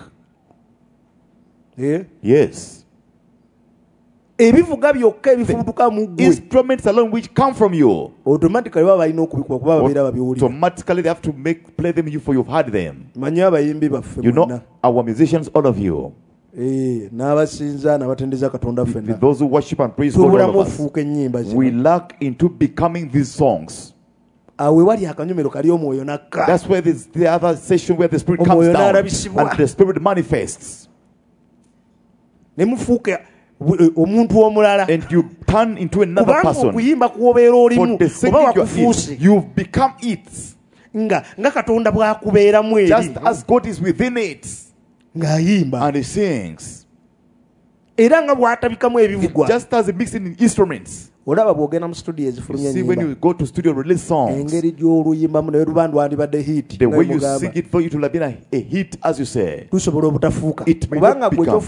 Yeah. Yes. The instruments alone which come from you, automatically they have to make play them you for you've heard them. You know our musicians, all of you. Those who worship and praise God, all of us, we lack into becoming these songs. That's where this, the other session where the Spirit comes down and the Spirit manifests. And you turn into another person. For the sake you are in, you've become it. Just as God is within it. And he sings. Just as he mixes in instruments. You see, when you go to studio release songs, the way you sing it, for it will have been a, a hit, as you say. It may not become.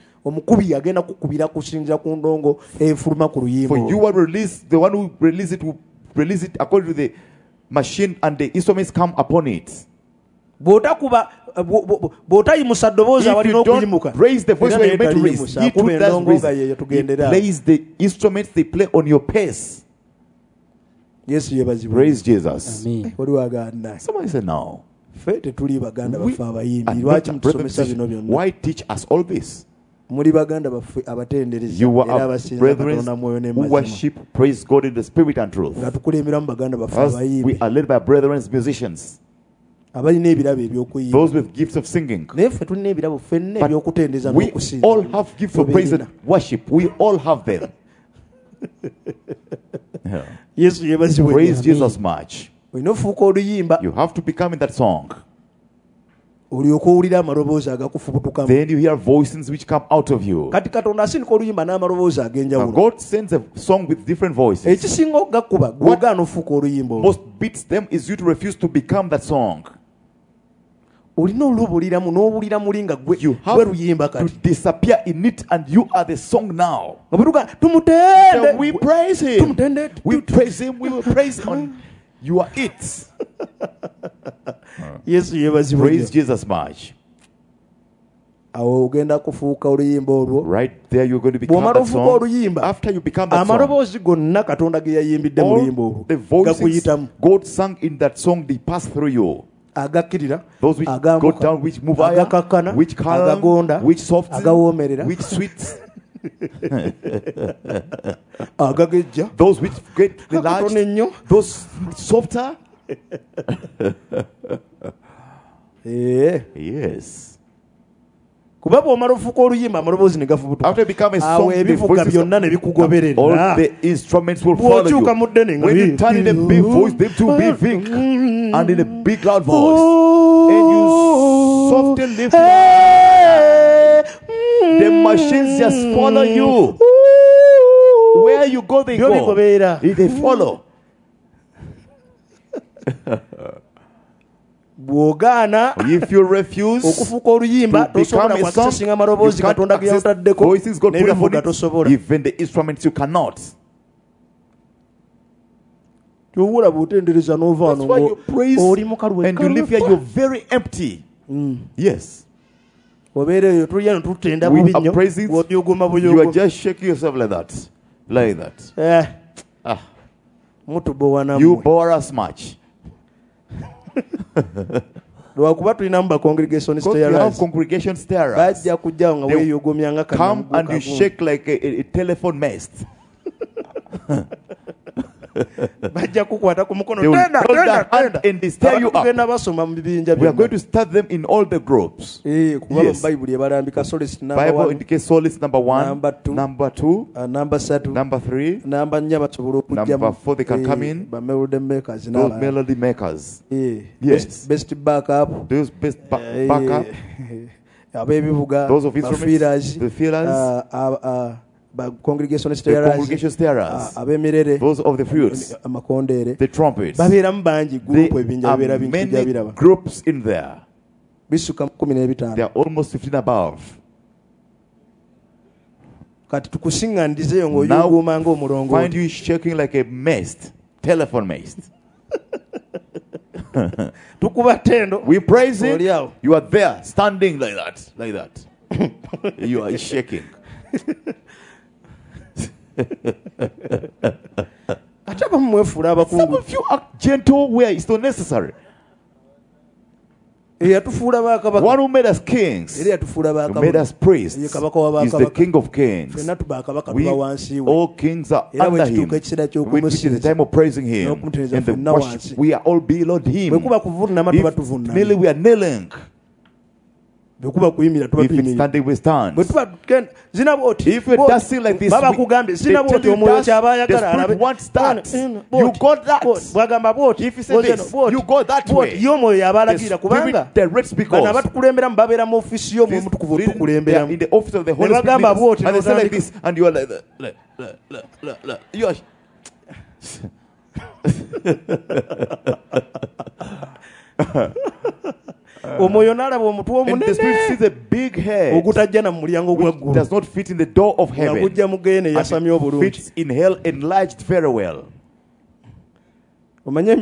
For you will release, the one who release it will release it according to the machine, and the instruments come upon it. If you don't raise the voice where you're meant to raise, he too does raise. He plays the instruments they play on your pace. Yes, praise Jesus. Amen. Somebody say no. ffe tetuli baganda baffe abayimbi lwaki mutusomesa bino byonna why teach us all this muli baganda baffe abatendereza era abasinza Katonda mwoyo n'amazima who worship praise God in the spirit and truth nga tukulembera mu baganda baffe abayimbi we are led by brethren musicians abalina ebirabo eby'okuyimba those with gifts of singing naye ffe tulina ebirabo ffenna eby'okutendereza n'okusinza we all have gifts of praise and worship we all have them yeah. Yesu yebazibwe praise Jesus much olina ofuuka oluyimba you have to become in that song olyoka owulira amaloboozi agakufubutukamu then you hear voices which come out of you kati Katonda asindika oluyimba n'amaloboozi ag'enjawulo God sends a song with different voices ekisinga okugakuba gwogaana ofuuka oluyimba most beats them is you to refuse to become that song olina olubuliramu n'owulira muli nga gwe luyimba kati to disappear in it and you are the song now tumutende we praise him we praise him we will praise on you are it Yesu yebazibwe praise Jesus much awo ogenda kufuuka oluyimba olwo right there you're going to become that song after you become that song amaloboozi gonna Katonda ge yayimbidde mu luyimba olwo the voices God sang in that song they pass through you agakirira those which go down which move higher which calm which soft agawoomerera which sweet agagejja those which get relaxed those softer eh yes kuba bw'omala ofuuka oluyimba amaloboozi ne gafubutuka awo ebivuga byonna ne bikugoberera all the instruments will follow you bw'okyuka mu ddene nga when you turn in a big voice them to be big and in a big loud voice and you softly lift the machines just follow you where you go they go they follow bw'ogaana if you refuse okufuuka oluyimba tosobola kwakisasinga amaloboozi Katonda ge yawutaddeko n'ebivuga tosobola even the instruments you cannot towula bw'otendereza n'ovaano oli mukalu and you live here you're very empty mm. yes obeera eyo tulya netutenda bubinnyo bw'obyogoma buyogo you are just shaking yourself like that like that eh. ah. mutubowa you bore us much lwakuba tulinamu ba congregation starers bajja kujjawo nga weeyogomya nga come and you shake like a, a, a telephone mast bajja kukwata ku mukono tenda tenda and they stare you up tugenda basoma mu bibinja we are going to start them in all the groups eh kuba mu Bible ebalambika Solace number Bible indicates Solace number one number two number two uh, number three number three number nnya basobola okujja number four they can come in ba melody makers na those melody makers eh yes best, best backup those best ba uh, backup abebivuga those of instruments the feelers uh, uh, uh, ba congregation starers congregation starers abemirere those of the flutes amakondere the trumpets babeeramu bangi group ebinja bera bintu bya biraba groups in there bisuka kumi na bitano they are almost fifteen above kati tukusingandize yo ngoyuguma ngo murongo find you shaking like a mast telephone mast tukuba tendo we praise him you are there standing like that like that you are shaking some of you are gentle where it's not necessary. One who made us kings, who made us priests, is the King of kings. We, all kings are under him. When it is the time of praising him and the worship, we are all below him. If kneeling, we are kneeling. If it's standing, we stand. If we're dancing like this, we, they tell you dance, the spirit wants that. You got that. If you say this, you go that way. The spirit directs because they are in the office of the Holy Spirit. And they say like this, and you are like, like, like, like, like you are. And the spirit sees a big head which does not fit in the door of heaven, and it fits in hell enlarged very well. You know,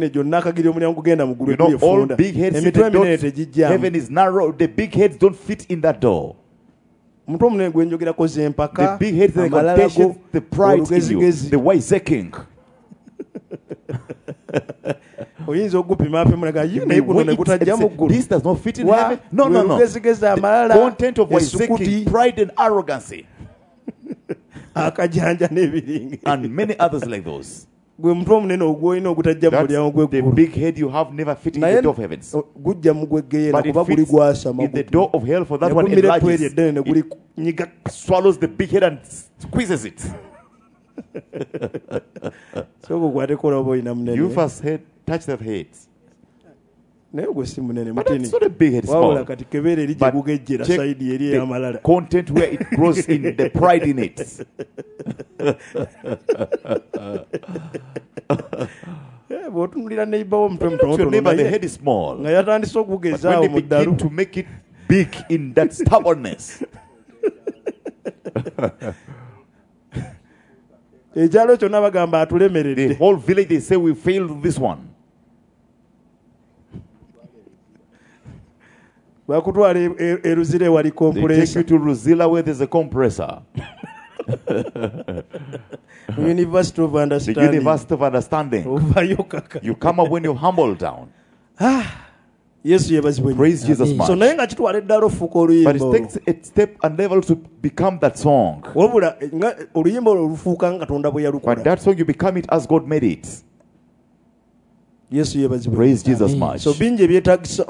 all big heads in the door, heaven is narrow, the big heads don't fit in that door. The big heads, the contention, the pride in you, the wiseacking. oyinza okupima ape munaga yine kuno ne kutajja mu ggulu. This does not fit in heaven. No, no, no. The content of what is seeking pride and arrogancy. Akajanja n'ebiringi. And many others like those. Gwe mutwe omunene ogwolina okutajja mu mulyango gw'eggulu. The big head you have never fit in the door of heavens. Gujja mu gweggeyena kuba guli gwasama. In the door of hell, for that one enlarges. It swallows the big head and squeezes it. You first head, touch that head. But that's not a big head, small. But check the content where it grows in the pride in it. Your neighbor, the head is small. But when they begin to make it big in that stubbornness. The whole village, they say we failed this one. They take you to Ruzila where there's a compressor. University of Understanding. The University of Understanding. You come up when you humble down. Yes, praise Jesus much. So, but it takes a step and level to become that song. But that song, you become it as God made it. Yes, praise Jesus much. So many things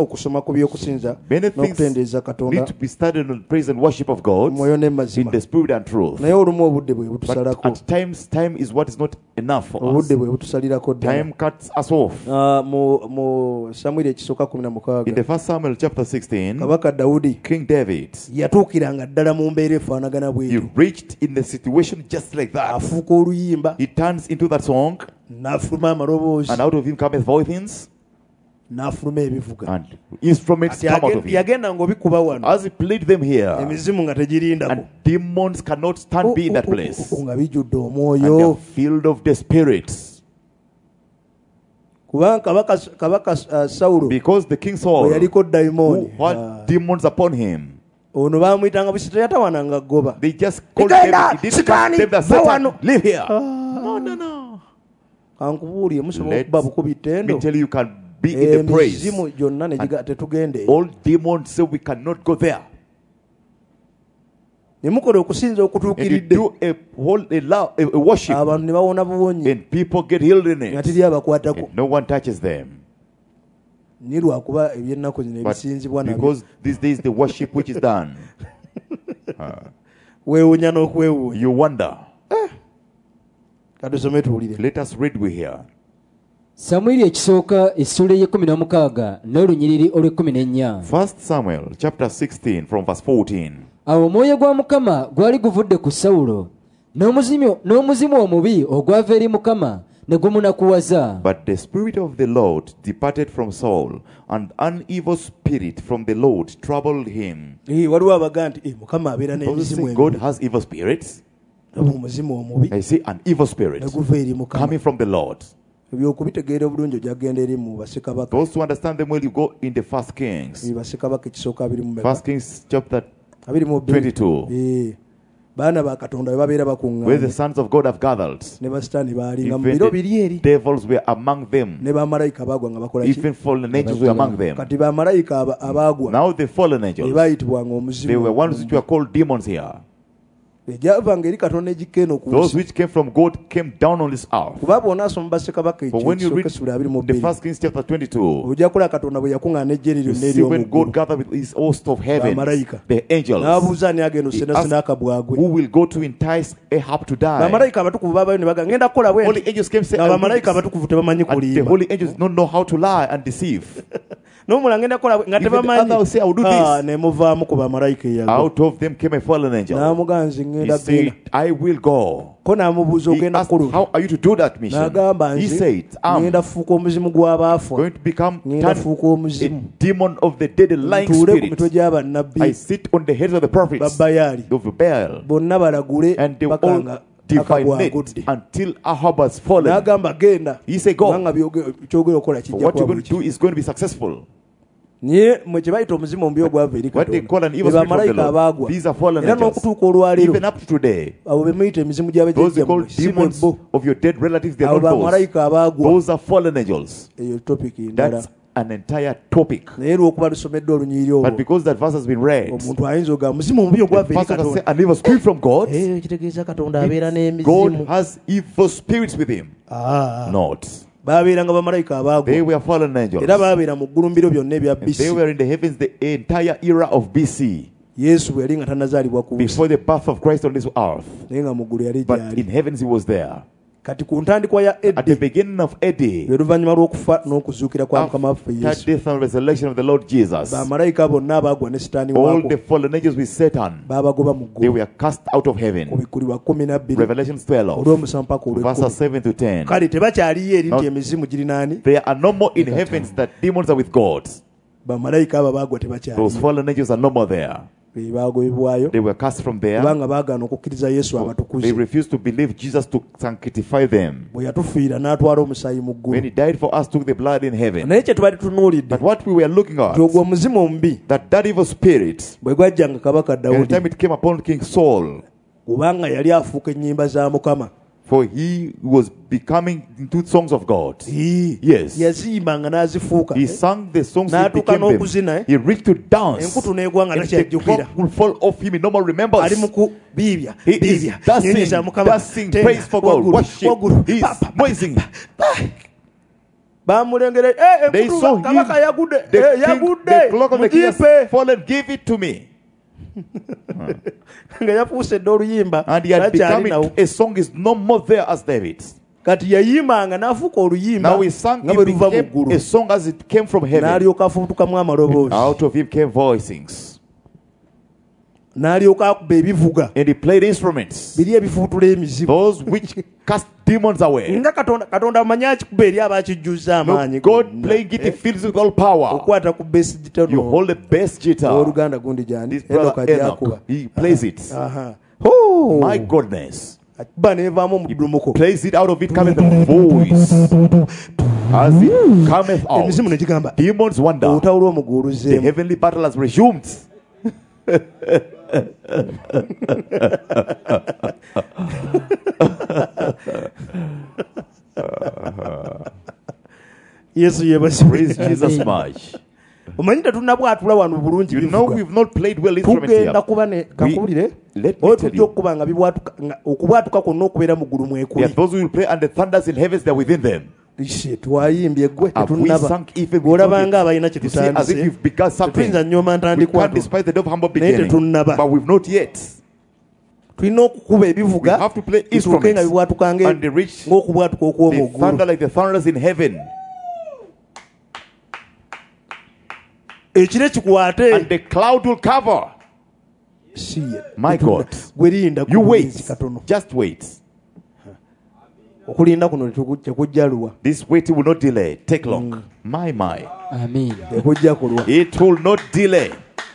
need to be studied on praise and worship of God in the spirit and truth. But at times, time is what is not enough for us. Time cuts us off. In the first Samuel chapter sixteen, King David, he reached in the situation just like that. He turns into that song. And out of him cometh voices and instruments come out of him. As he played them here, and demons cannot stand be in that place, and they are filled of the spirits. Because the king Saul, who had demons upon him, they just called him, he didn't cast them that Satan, live here. No, no, no. Let me tell you, you can be in the praise. And all demons say we cannot go there. And you do a whole a, love, a, a worship, and people get healed in it. And no one touches them. But because these days the worship which is done, uh, you wonder. Let us read we here. Samuel ekisooka essula y'ekumi n'omukaaga n'olunyiriri olw'ekkumi n'ennya. First Samuel chapter sixteen from verse fourteen. Awo omwoyo gwa Mukama gwali guvudde ku Sawulo n'omuzimu omubi ogwava eri Mukama ne gumunakuwaza. But the spirit of the Lord departed from Saul, and an evil spirit from the Lord troubled him. God has evil spirits. I see an evil spirit coming from the Lord. Those who understand them well, you go in the First Kings. First Kings chapter twenty-two. Where the sons of God have gathered. Even the devils were among them. Even fallen angels were among them. Now the fallen angels, they were ones which were called demons here. Those which came from God came down on this earth. For when you read the First Kings chapter twenty-two, you see when God gathered with his host of heaven, the angels, he asked, who will go to entice Ahab to die? Holy angels came saying, and the holy angels don't know how to lie and deceive. Even the other will say, I will do this. Out of them came a fallen angel. He said, I will go. He asked, how are you to do that mission? He said, I'm going to become a demon of the dead and lying spirit. I sit on the heads of the prophets of Baal, and they will all divinate until Ahab has fallen. He said, go. For what you're going to do is going to be successful. Niye mwe kibayita omuzimu omubi ogwava eri Katonda. Bamalayika abaagwa. Era n'okutuuka olwaleero. Even up to today. Abo be muyita emizimu gy'abajjajjammwe. Demons of your dead relatives, they are not those. Bamalayika abaagwa. Those are fallen angels. Eyo topic ndala. That's an entire topic. But because that verse has been read, the pastor can say an evil spirit from God. God has evil spirits with him. Ah. Not. They were fallen angels. And they were in the heavens the entire era of B C. Before the birth of Christ on this earth. But in heavens he was there. At the beginning of Eddie, after death and resurrection of the Lord Jesus, all the fallen angels with Satan, they were cast out of heaven. Revelation twelve, verses seven to ten. Now, there are no more in heavens that demons are with God. Those fallen angels are no more there. They were cast from there. They refused to believe Jesus to sanctify them. When he died for us, took the blood in heaven. But what we were looking at, that that evil spirit, every time it came upon King Saul, for he was becoming into songs of God. Yes. He sang the songs, he became them. He reached to dance. And the cloak will fall off him. He no more remembers. He is dancing, dancing, praise for God, worship. He is amazing. They saw him. The, king, the cloak of the king has fallen. Give it to me. And he had become a song is no more there as David's. Now he sang, it became a song as it came from heaven. Out of him came voicings. And he played instruments, those which cast demons away. No, God playing it, he fills with all power. You hold the bass guitar. This brother Enoch, he plays it. Oh, my goodness. He plays it, out of it cometh the voice. As it cometh out, demons wonder. The heavenly battle has resumed. Yes, praise Jesus much. You know we've not played well instruments here. We, let me tell you, yeah, those who will play and the thunders in heavens, they're within them. Have we sunk even you see, as if you've begun something. We can't despite the devil humble beginning, but we've not yet. We have to play instruments and they reach the thunder like the thunders in heaven. And the cloud will cover. My God, you wait, just wait. This waiting will not delay, take long. Mm. My, my. Amen. It will not delay.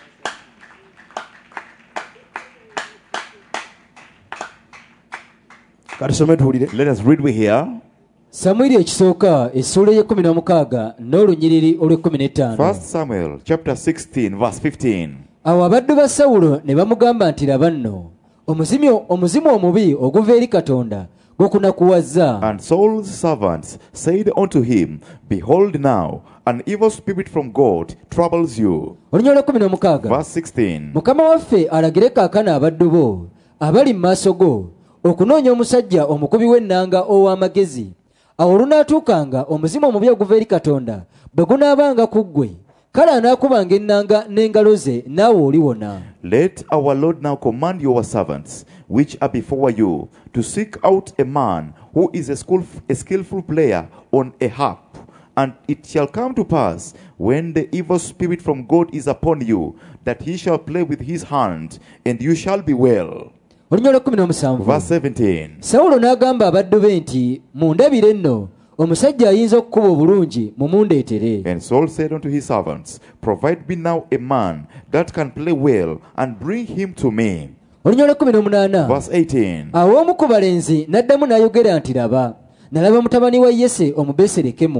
Let us read we here. Samuel ekisooka essula y'ekkumi n'omukaaga n'olunyiriri olw'ekkumi n'ettaano. First Samuel chapter sixteen verse fifteen. Awo abaddu ba Sawulo ne bamugamba nti laba nno omuzimu omuzimu omubi oguva eri Katonda gukunakuwazza. And Saul's servants said unto him, Behold now, an evil spirit from God troubles you. Olunyiriri olw'ekkumi n'omukaaga. Verse sixteen. Mukama waffe alagire kaakano abaddu bo abali mu maaso go okunoonya omusajja omukubi w'ennanga ow'amagezi. Awo olunaatuukanga omuzimu omubi oguva eri Katonda bwe gunaabanga ku ggwe kale anaakubanga ennanga n'engalo ze naawe oliwona. Let our Lord now command your servants which are before you to seek out a man who is a, school, a skillful player on a harp, and it shall come to pass when the evil spirit from God is upon you that he shall play with his hand and you shall be well. Verse seventeen. Sawulo n'agamba abaddu be nti mundabire nno omusajja ayinza okukuba obulungi mumundeetere. And Saul said unto his servants, Provide me now a man that can play well and bring him to me. Verse eighteen. Awo omu ku balenzi n'addamu n'ayogera nti laba nalaba mutabani wa Yese Omubeserekemu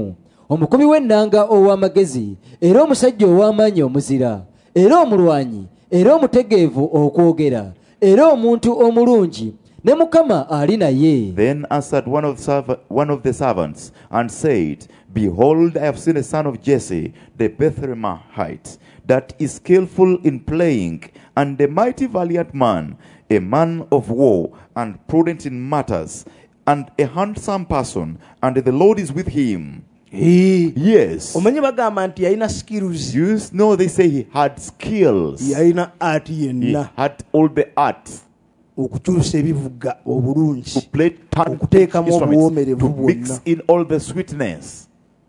omukubi w'ennanga ow'amagezi era omusajja ow'amaanyi omuzira era omulwanyi era omutegeevu okwogera era omuntu omulungi ne Mukama ali naye. Then answered one of, the one of the servants and said, Behold, I have seen a son of Jesse, the Bethlehemite, that is skillful in playing, and a mighty valiant man, a man of war, and prudent in matters, and a handsome person, and the Lord is with him. He, yes. Omanyi bagamba nti yalina skills. You know they say he had skills. Yalina art He yenna. had all the art. Okukyusa ebivuga obulungi. To play tongue Okuteekamu instruments, obuwoomerevu to bwonna. mix in all the sweetness.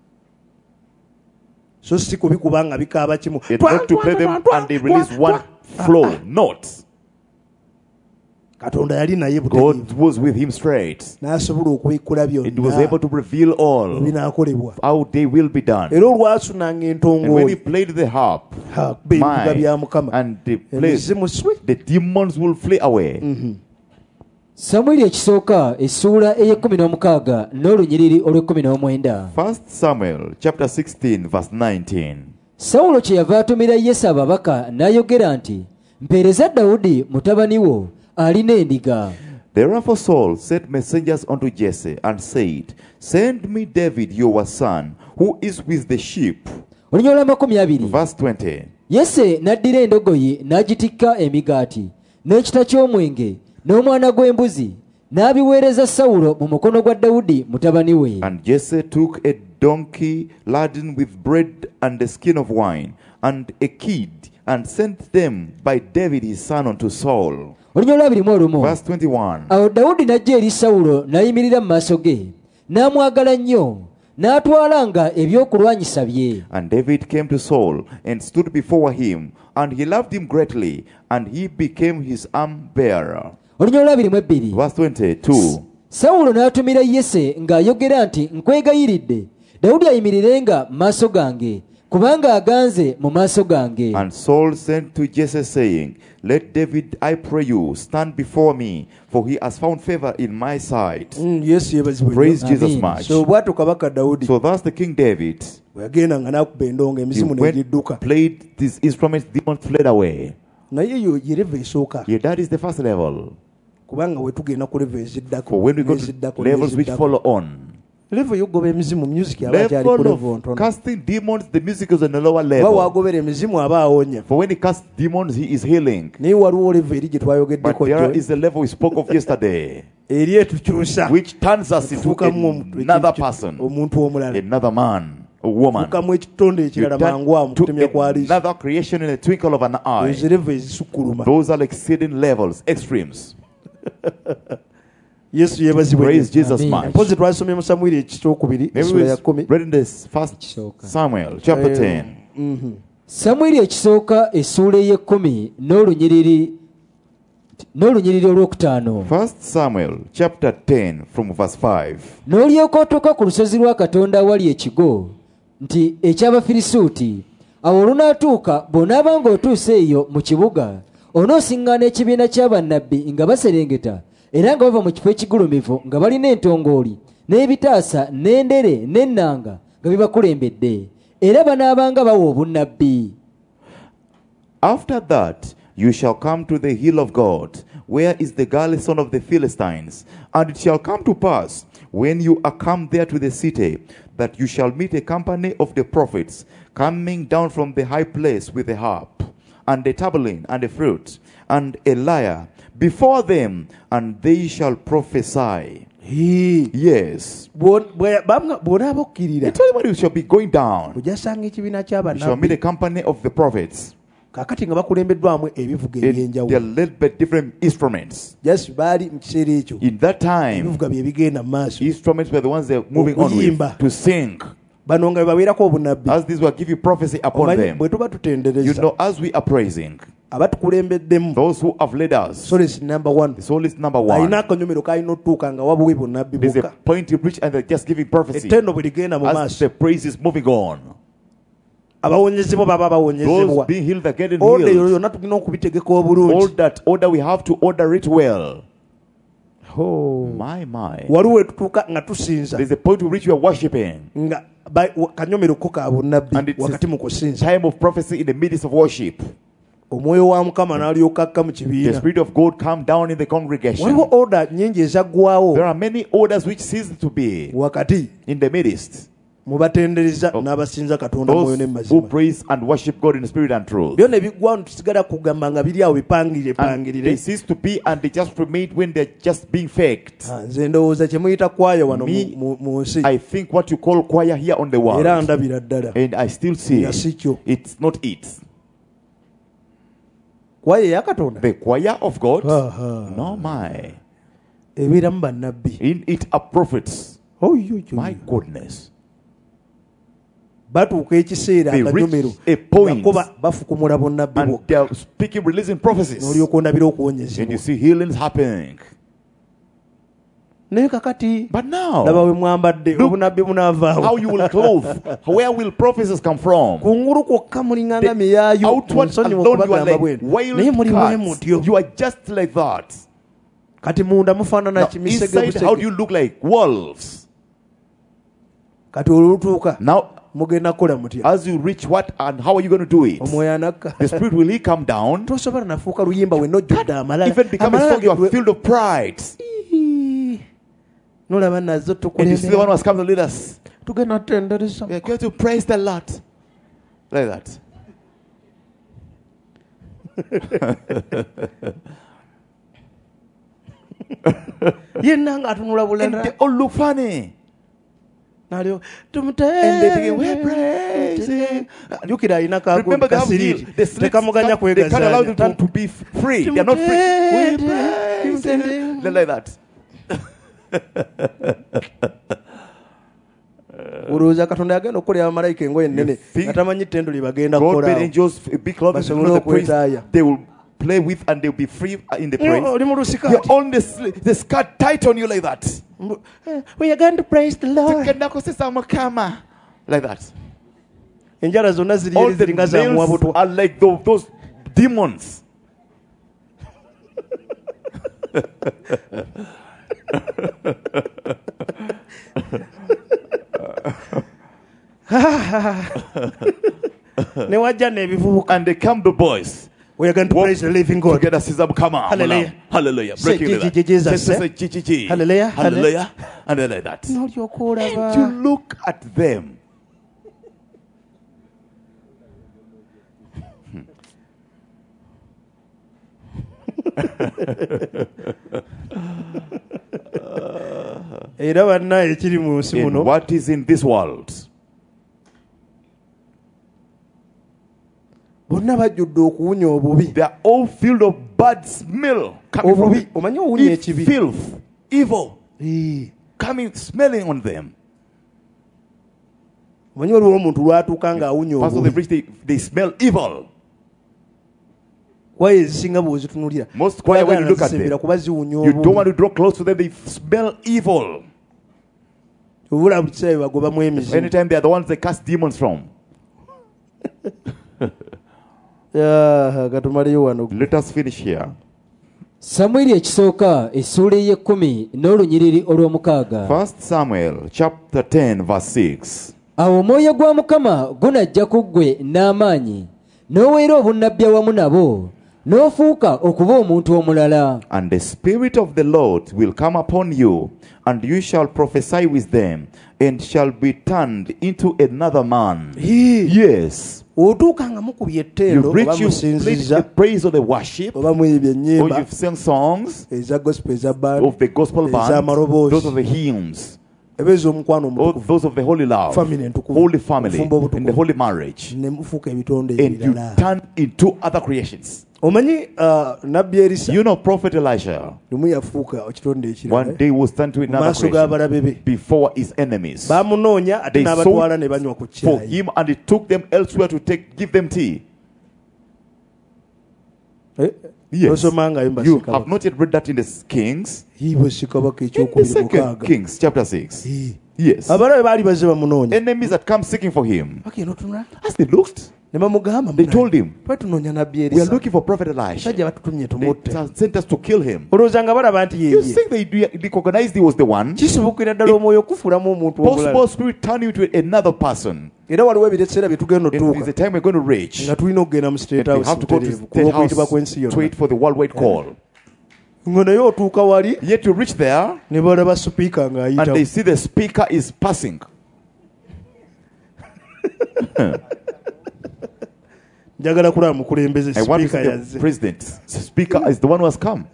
So si kubikubanga bikaaba kimu. It's not to play them and they release one flow. Not. Katonda yali naye God butegeevu. was with him straight. N'asobola okubikkula It was byonna able to reveal all binaakolebwa. how they will be done. Era olwasunanga And when he entongooli played the harp, ha, kuba ebivuga bya my, Mukama. and they played, Emizimu swe. the demons will flee away. Samwiri ekisooka essuula ey'ekkumi n'omukaaga n'olunyiriri olw'ekkumi n'omwenda. First Samuel chapter sixteen verse nineteen. Sawulo kyeyava atumira Yese ababaka n'ayogera nti, mpeereza Dawudi mutabani wo alina endiga. Therefore Saul sent messengers unto Jesse and said, Send me David your son, who is with the sheep. Olunyiriri lw'amakumi abiri. Verse twenty. Yese n'addira endogoyi n'agitikka emigaati n'ekita ky'omwenge n'omwana gw'embuzi n'abiweereza Sawulo mu mukono gwa Dawudi mutabani we. And Jesse took a donkey laden with bread and a skin of wine and a kid and sent them by David his son unto Saul. Olunyiriri lw'abiri mu olumu. Verse twenty-one. Awo Dawudi n'ajja eri Sawulo n'ayimirira mu maaso ge n'amwagala nnyo n'atwalanga ebyokulwanyisa bye. And David came to Saul and stood before him, and he loved him greatly, and he became his arm bearer. Olunyiriri lw'abiri mu ebbiri. Verse twenty-two. Sawulo n'atumira Yese ng'ayogera nti nkwegayiridde Dawudi ayimirirenga mu maaso gange kubanga aganze mu maaso gange. And Saul sent to Jesse, saying, Let David, I pray you, stand before me, for he has found favor in my sight. Mm, yes, yebazibwe. Praise Jesus Amen. much. So bw'atyo kabaka Dawudi So that's the King David. bwe yagenda nga n'akuba endongo He emizimu went, n'egidduka. played these instruments, demons fled away. Naye yo ye level esooka. Yeah, that is the first level. Kubanga we tugenda ku level eziddako. For when we go to n'eziddako, levels which n'eziddako. follow on. Level y'okugoba emizimu music aba akyali ku Level level of ntono. casting demons, the music is on the lower Wa level. wagobera emizimu aba awonya. For when he casts demons, he is healing. Naye waliwo level eri gye But twayogeddeko there gyo. is the level we spoke of yesterday, Eri etukyusa. which turns us into Tufuukamu omuntu- another ekintu- person, omuntu omulala. another man, a woman. Tufuukamu ekitonde You ekirala turn mangu awo mu to kutemya kwa liiso. another creation in a twinkle of an eye. Ezo level ezisukkuluma. Those are exceeding levels, extremes. Yesu yeebazibwe. Praise Jesus Amen. much. Mpozi twasomye mu Samwiri ekyokubiri Maybe essula ya we kumi. read in this first Samuel chapter Eh, ten. Samwiri ekisooka essuula ey'ekkumi n'olunyiriri n'olunyiriri olwokutaano. First Samuel chapter ten from verse five. N'olyoka otuuka ku lusozi lwa Katonda awali ekigo nti eky'Abafirisuuti. Awo olunaatuuka bw'onaaba ng'otuuse eyo mu kibuga onoosiŋŋaana ekibiina ky'abannabbi nga baserengeta era nga bava mu kifo ekigulumivu nga balina entongooli n'ebitaasa n'endere n'ennanga nga bibakulembedde era banaabanga bawa obunnabbi. After that you shall come to the hill of God, where is the garrison of the Philistines. And it shall come to pass, when you are come there to the city, that you shall meet a company of the prophets coming down from the high place with a harp, and a tablet, and a flute, and a lyre before them, and they shall prophesy. Hii. Yes. Bw'onaaba okkirira. It's everybody shall be going down. Ojasanga ekibiina You shall meet a ky'abannabbi. company of the prophets. Kaakati nga bakulembeddwamu ebivuga It- They are eby'enjawulo. led by different instruments. Just baali mu kiseera ekyo. In that time, Ebivuga bye bigenda mu maaso. instruments were the ones they were moving on with Okuyimba. to sing. Bano nga babeerako obunabbi. As these will give you prophecy upon Omanyi them. bwe tuba You tutendereza know, as we are praising, abatukulembeddemu. those who have led us, Solis number one. the soul is number Alina one. akanyomero kalina otutuuka nga wabuwe bonnabbi There's a bwokka. point you preach and they're just giving prophecy. Ettendo bwe ligenda mu As maaso. the praise is moving on, Abawonyezebwa baba those bawonyezebwa. being healed are getting Order eyo healed. yonna tulina okubitegeka All obulungi. that order, we have to order it well. Oh. My, my. Waliwo etutuuka nga tusinza There's a point to which we are worshiping. nga kanyomero ko ka bunnabbi wakati mu kusinza. Time of prophecy in the midst of worship. Omwoyo wa Mukama n'alyoka akka mu kibiina. The Spirit of God come down in the congregation. Waliwo order nnyingi ezaggwawo. There are many orders which cease to be wakati in the midst. Mubatendereza n'abasinza Katonda mwoyo n'amazima. Who praise and worship God in spirit and truth. Byonna ebiggwawo tusigala kugamba nga biri awo bipangire pangirire. They cease to be and they just remain when they're just being faked. Nze ndowooza kye muyita kwaya wano mu nsi. I think what you call choir here on the world. Era ndabira ddala. And I still see it. It's not it. Choir ya Katonda. The choir of God. No my. Ebiramu bannabbi. In it are prophets. Oh, you, you, my goodness. Batuuka ekiseera akanyomero bakoba bafukumula bonnabbi bo. And they are speaking, releasing prophecies. N'olyoka ondabira okuwonyezebwa. And you see healings happening. Naye kakati but now laba we mwambadde obunabbi bunaavaawo. How you will clothe. Where will prophecies come from? Kungulu kwokka mulinganga miyaayo. Outward alone you are like wild cats. You are just like that. Kati munda mufaanana kimisege busege. Inside how do you look like? Wolves. Kati olutuuka. Now mugenda kola mutya. As you reach what and how are you going to do it? The Spirit will he come down? Tosobola nafuuka luyimba we nojjudde amalala. Even become a song you are filled of pride. Nolaba nazo tukulembera. And you see the one who has come to lead us. Tugenda tendereza. We are going to praise the Lord. Like that. Yenna nga atunula bulala. And they all look funny. And they begin, we're praising. Remember they have healed. The slaves, they can't allow them to, to be free. They are not free. We're praising. They're like that. Uruza Katonda yagenda okukolera abamalayika engoye ennene atamanyi ttendo lye bagenda kukola. God made angels big clothes in the praise. They will play with and they will be free in the praise. You're on the, the skirt tight on you like that. We are going to praise the Lord. Like that. All the males are like those, those demons. And they come the boys. We are going to walk praise the living God. Together, Caesar, come on. Hallelujah. Hallelujah. Say, Jesus. Hallelujah. Hallelujah. And they like that. And you look at them. And what is in this world? They are all filled of bad smell coming from it. Filth, evil, coming, smelling on them. Pastor, they, they, they smell evil. Most quiet when you look at them. You don't want to draw close to them, they smell evil. Anytime they are the ones they cast demons from. Let us finish here. Samuel ekisooka essuula ey'ekkumi n'olunyiriri olw'omukaaga. First Samuel chapter ten verse six. Awo omwoyo gwa Mukama gunajja ku ggwe n'amaanyi n'oweera obunnabbi awamu nabo n'ofuuka okuba omuntu omulala. And the Spirit of the Lord will come upon you, and you shall prophesy with them, and shall be turned into another man. Yes. You reach, you played the praise of the worship, or you've sung songs of the gospel band, those of the hymns, or those of the holy love, holy family, and the holy marriage, and you turn into other creations. You know, Prophet Elijah one day was turned to another creation before his enemies. They sought for him and he took them elsewhere to take, give them tea. Yes. You have not yet read that in the Kings. In the second Kings chapter six. Yes. Enemies that come seeking for him. As they looked, they told him, we are looking for Prophet Elisha. They sent us to kill him. You think they recognized he was the one? Possible spirit turned you to another person. And there's a time we're going to reach. And we have to go to the State House to wait for the worldwide call. Yet to reach there, and they see the speaker is passing. I want to see the president. The speaker is the one who has come.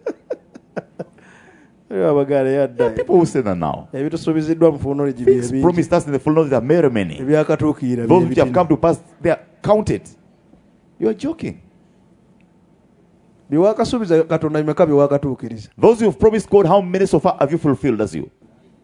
There are people who say that now. Things promised us in the full knowledge are many, many. Those which have come to pass, they are counted. You are joking. Those who have promised God, how many so far have you fulfilled as you?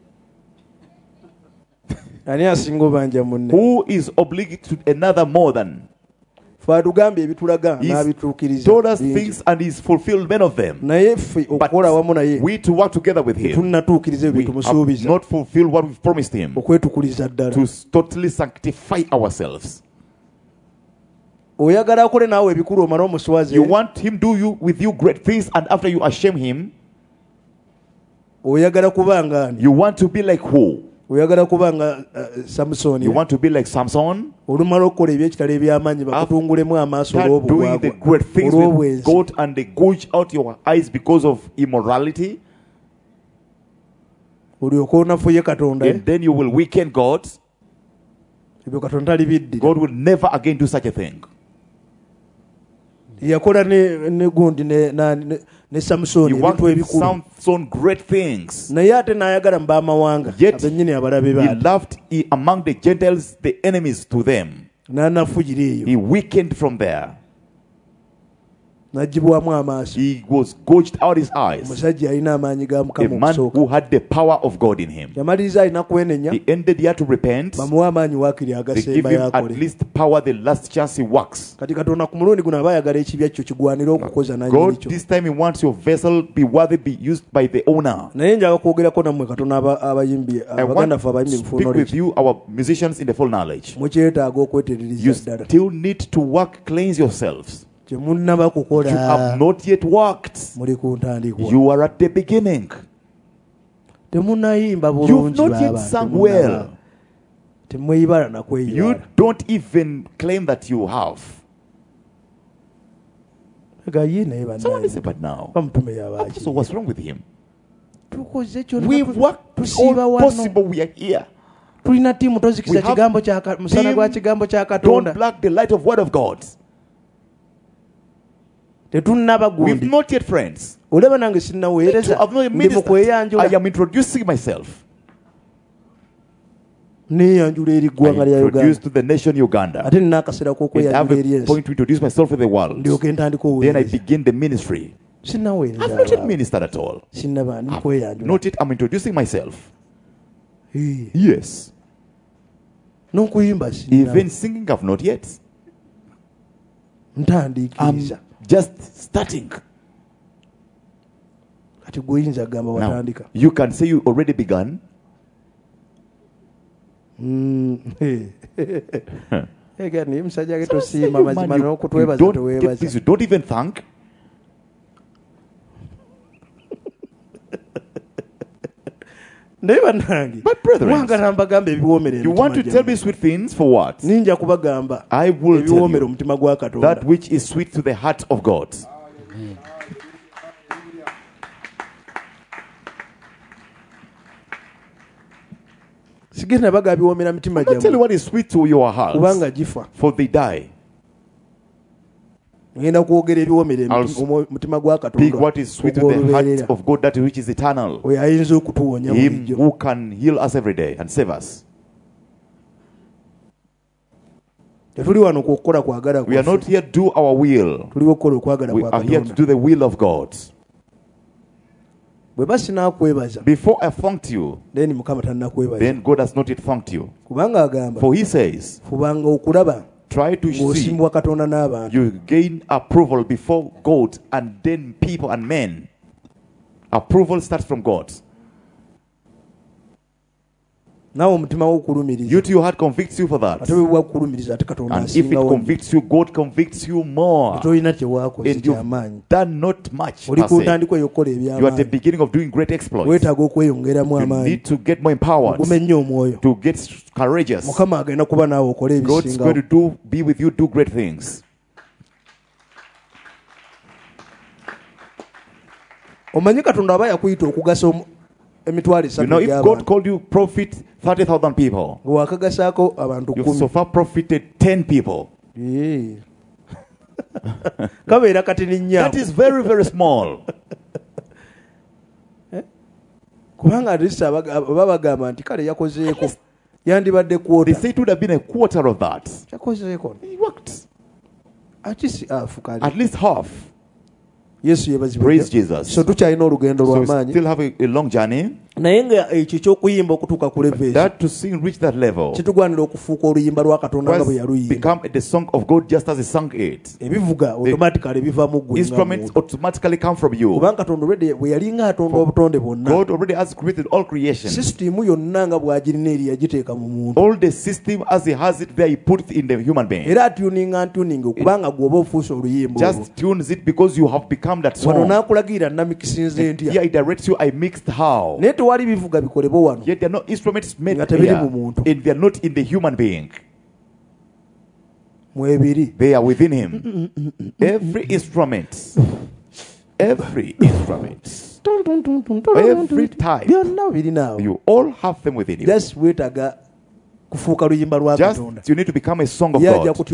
Who is obligated to another more than? He's told us things and he's fulfilled many of them. But we to work together with him, we have not fulfilled what we've promised him, to totally sanctify ourselves. You want him to do you with you great things, and after you ashame him, you want to be like who? You want to be like Samson? After doing the great things with God and they gouge out your eyes because of immorality, and then you will weaken God. God will never again do such a thing. He worked with Samson great things. Yet he loved he, among the Gentiles the enemies to them. He weakened from there. He was gouged out his eyes. A man who had the power of God in him. He ended, he had to repent. They give him at least power the last chance he works. God this time he wants your vessel be worthy, be used by the owner. I want to speak with you, our musicians, in the full knowledge. You still need to work, cleanse yourselves. You have not yet worked. You are at the beginning. You've not yet sung well. You don't even claim that you have. Someone said, but now, so what's wrong with him? We've worked all possible, we are here. We have team, don't block the light of word of God. We've not yet friends. I am introducing myself. I introduced to the nation Uganda. And I have a point to introduce myself to the world. Then I begin the ministry. I've not yet ministered at all. I've not yet. I'm introducing myself. Yes. Even singing I've not yet. I'm just starting. Now, you can say you already begun. Mm. you, don't, please, you don't even thank. But brethren, you want to tell me sweet things for what? I will tell you that which is sweet to the heart of God. Amen. I'm not tell you what is sweet to your heart, for they die. I'll speak what is sweet to the heart of God, that which is eternal. Him who can heal us every day and save us. We are not here to do our will. We are here to do the will of God. Before I thanked you, then God has not yet thanked you. For he says, try to see you gain approval before God and then people and men. Approval starts from God. You to your heart convicts you for that. And if it convicts you, God convicts you more. And you've done not much. You are at the beginning of doing great exploits. You need to get more empowered, to get courageous. God's going to do, be with you, do great things. You know, if God called you prophet thirty thousand people, you've so far profited ten people. That is very, very small. They say it would have been a quarter of that. He worked. At least half. Yes, praise Jesus. So, so we still have a, a long journey. That to sing reach that level was become the song of God just as He sang it. The instruments automatically come from you. God already has created all creation. All the system as He has it there, He put it in the human being. It just tunes it because you have become that song. Yeah, He directs you. I mixed how. Yet there are no instruments made here, and they are not in the human being. They are within Him. Every instrument, every instrument, every type, you all have them within you. Just you need to become a song of God.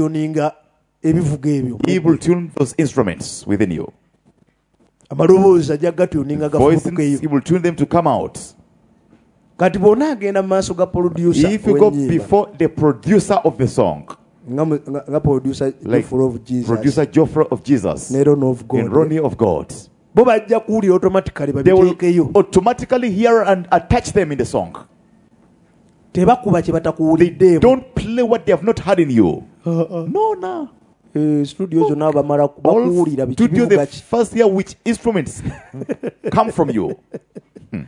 He will tune those instruments within you. Voices, He will tune them to come out. If you go before the producer of the song, like producer Joffre of Jesus and Ronnie of God, they will automatically hear and attach them in the song. They don't play what they have not heard in you. No, no. Uh, studios oh. All studio the first year which instruments come from you. Hmm.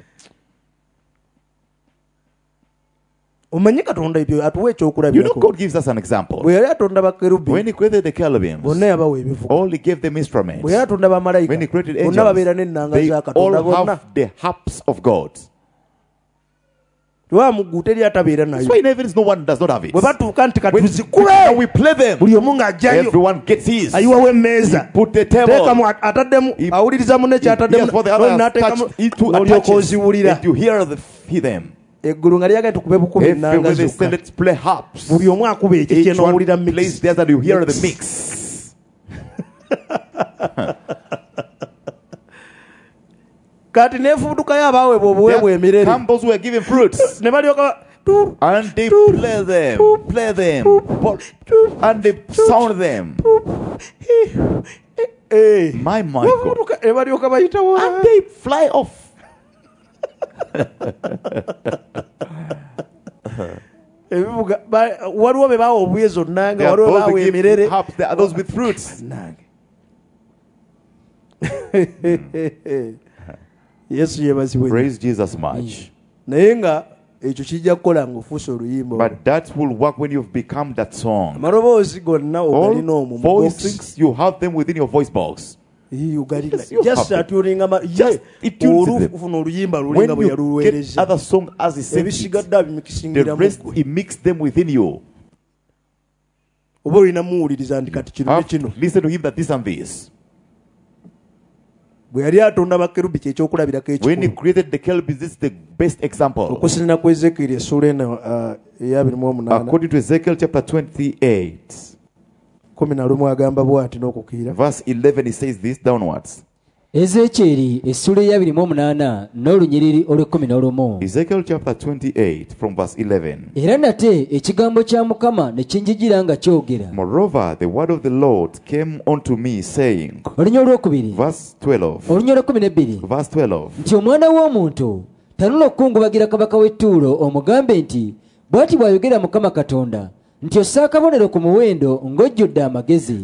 You know, God gives us an example. When He created the cherubims, all He gave them instruments. When He created angels, they all have the harps of God. That's why in heaven no one does not have it. When we play them, everyone gets his. He put the table. He, he, for the others touch, he to attaches, and you hear, the, hear them. Everywhere they say, let's play harps. Each one plays there that you hear the mix. There come those who are given fruits. And they play them, play them, and they sound them. My, my God. And they fly off. There are those with fruits. Praise Jesus much. But that will work when you've become that song. All voices, you have them within your voice box. Yes, you just have them. Just it tunes them. When you get other song as He sent it, the rest He mixed them within you. Have to listen to Him that this and this. When He created the cherubims, this is the best example. According to Ezekiel chapter twenty-eight, verse eleven, He says this downwards. Ezekiel Ezekiel chapter twenty-eight from verse eleven. Moreover, the word of the Lord came unto me, saying, verse twelve, verse twelve, nti omwana w'omuntu tanula okukungubagira kabaka w'ettuulo omugambe nti bw'ati bw'ayogera Mukama Katonda nti ossa akabonero ku muwendo ng'ojjudde amagezi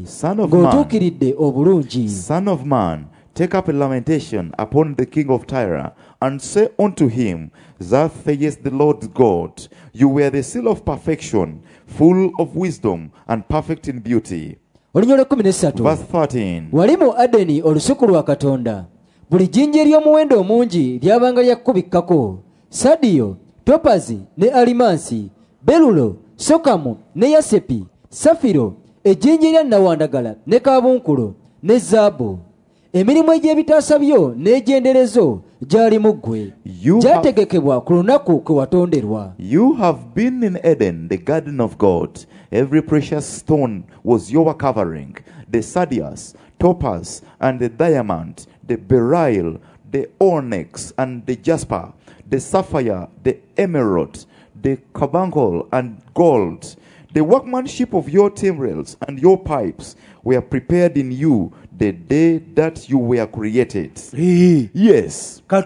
ng'otuukiridde obulungi. Son of man, take up a lamentation upon the king of Tyre, and say unto him, Thus saith the Lord God, you were the seal of perfection, full of wisdom and perfect in beauty. Verse thirteen. Wali mu Adeni olusuku lwa Katonda. Buli jjinja ery'omuwendo omungi lyabanga lyakubikkako. Sadiyo, topazi ne alimansi, berulo, sokamu ne yasepi, safiro, ejjinja erya nnawandagala ne kaabunkulo ne zaabu. Emirimu egy'ebitaasa byo n'egyenderezo gyali mu ggwe. Gyategekebwa ku lunaku kwe watonderwa. You have been in Eden, the garden of God. Every precious stone was your covering. The sardius, topaz, and the diamond, the beryl, the onyx, and the jasper, the sapphire, the emerald, the carbuncle, and gold. The workmanship of your timbrels and your pipes were prepared in you the day that you were created. Yes. God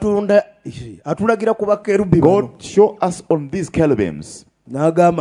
show us on these cherubims. In them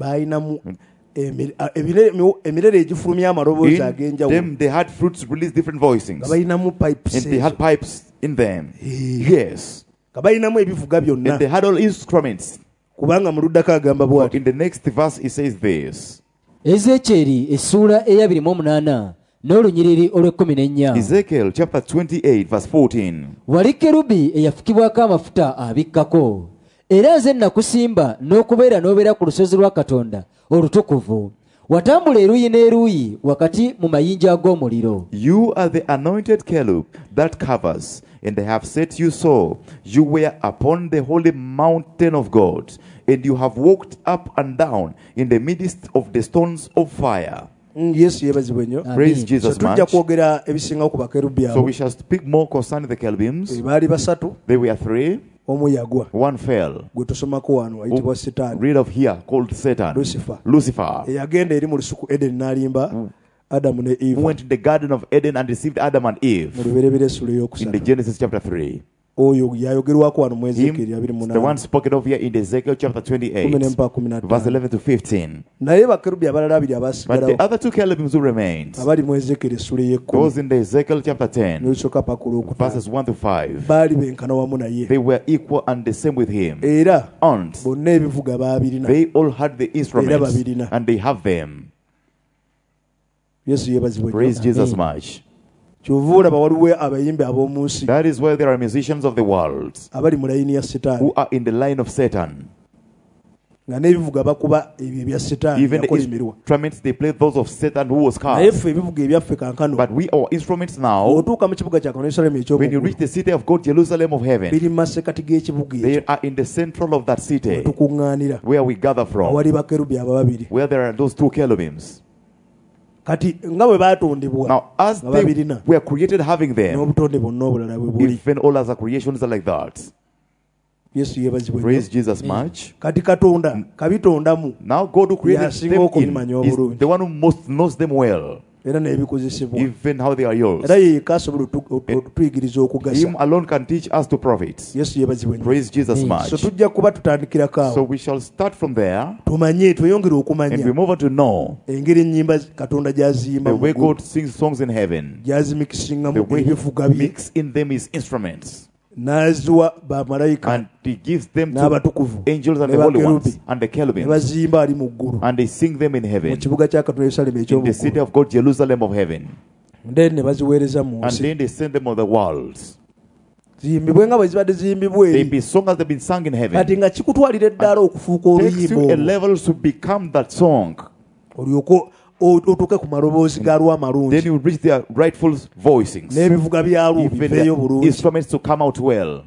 they had fruits release different voicings. And they had pipes in them. Yes. And they had all instruments. In the next verse he says this. Ezekiel essula eyabiri mu munaana n'olunyiriri olw'ekkumi n'ennya. Ezekiel chapter twenty-eight verse fourteen. Wali kerubi eyafukibwako amafuta abikkako, era nze nakusimba n'okubeera n'obeera ku lusozi lwa Katonda olutukuvu. Watambula eruyi n'eruyi wakati mu mayinja ag'omuliro. You are the anointed cherub that covers, and they have set you so. You were upon the holy mountain of God, and you have walked up and down in the midst of the stones of fire. Yes, Amen. Praise Jesus much. So we shall speak more concerning the cherubims. They were three. One fell. Read of here called Satan. Lucifer. Lucifer. Mm. Adam and Eve. Who went in the garden of Eden and deceived Adam and Eve. In the Genesis chapter three. Him, the one spoken of here in Ezekiel chapter twenty-eight, verse eleven to fifteen. But the other two cherubims who remained, those in the Ezekiel chapter ten, verses one to five, they were equal and the same with him. And they all had the instruments, and they have them. Praise Jesus much. That is why there are musicians of the world who are in the line of Satan. Even the instruments they play those of Satan who was cast. But we, our instruments now, when you reach the city of God, Jerusalem of heaven, they are in the central of that city where we gather from, where there are those two cherubims. Now, as they were created having them, even all other creations are like that. Praise Jesus much. Now God who created them in is the one who most knows them well, even how they are yours. Him alone can teach us to profit. Praise Jesus much. So we shall start from there, and we move on to know the way God sings songs in heaven, the way He mixes in them His instruments, and He gives them to angels and the holy ones and the cherubims, and they sing them in heaven, in the city of God, Jerusalem of heaven. And then they send them on the walls. They be sung as they've been sung in heaven. And takes you a level to become that song. Then you reach their rightful voicings, even the instruments to come out well,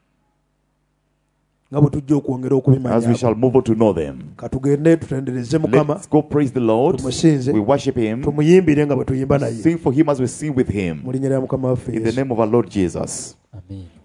as we shall move on to know them. Let's go praise the Lord. We worship Him. Sing for Him as we sing with Him. In the name of our Lord Jesus. Amen.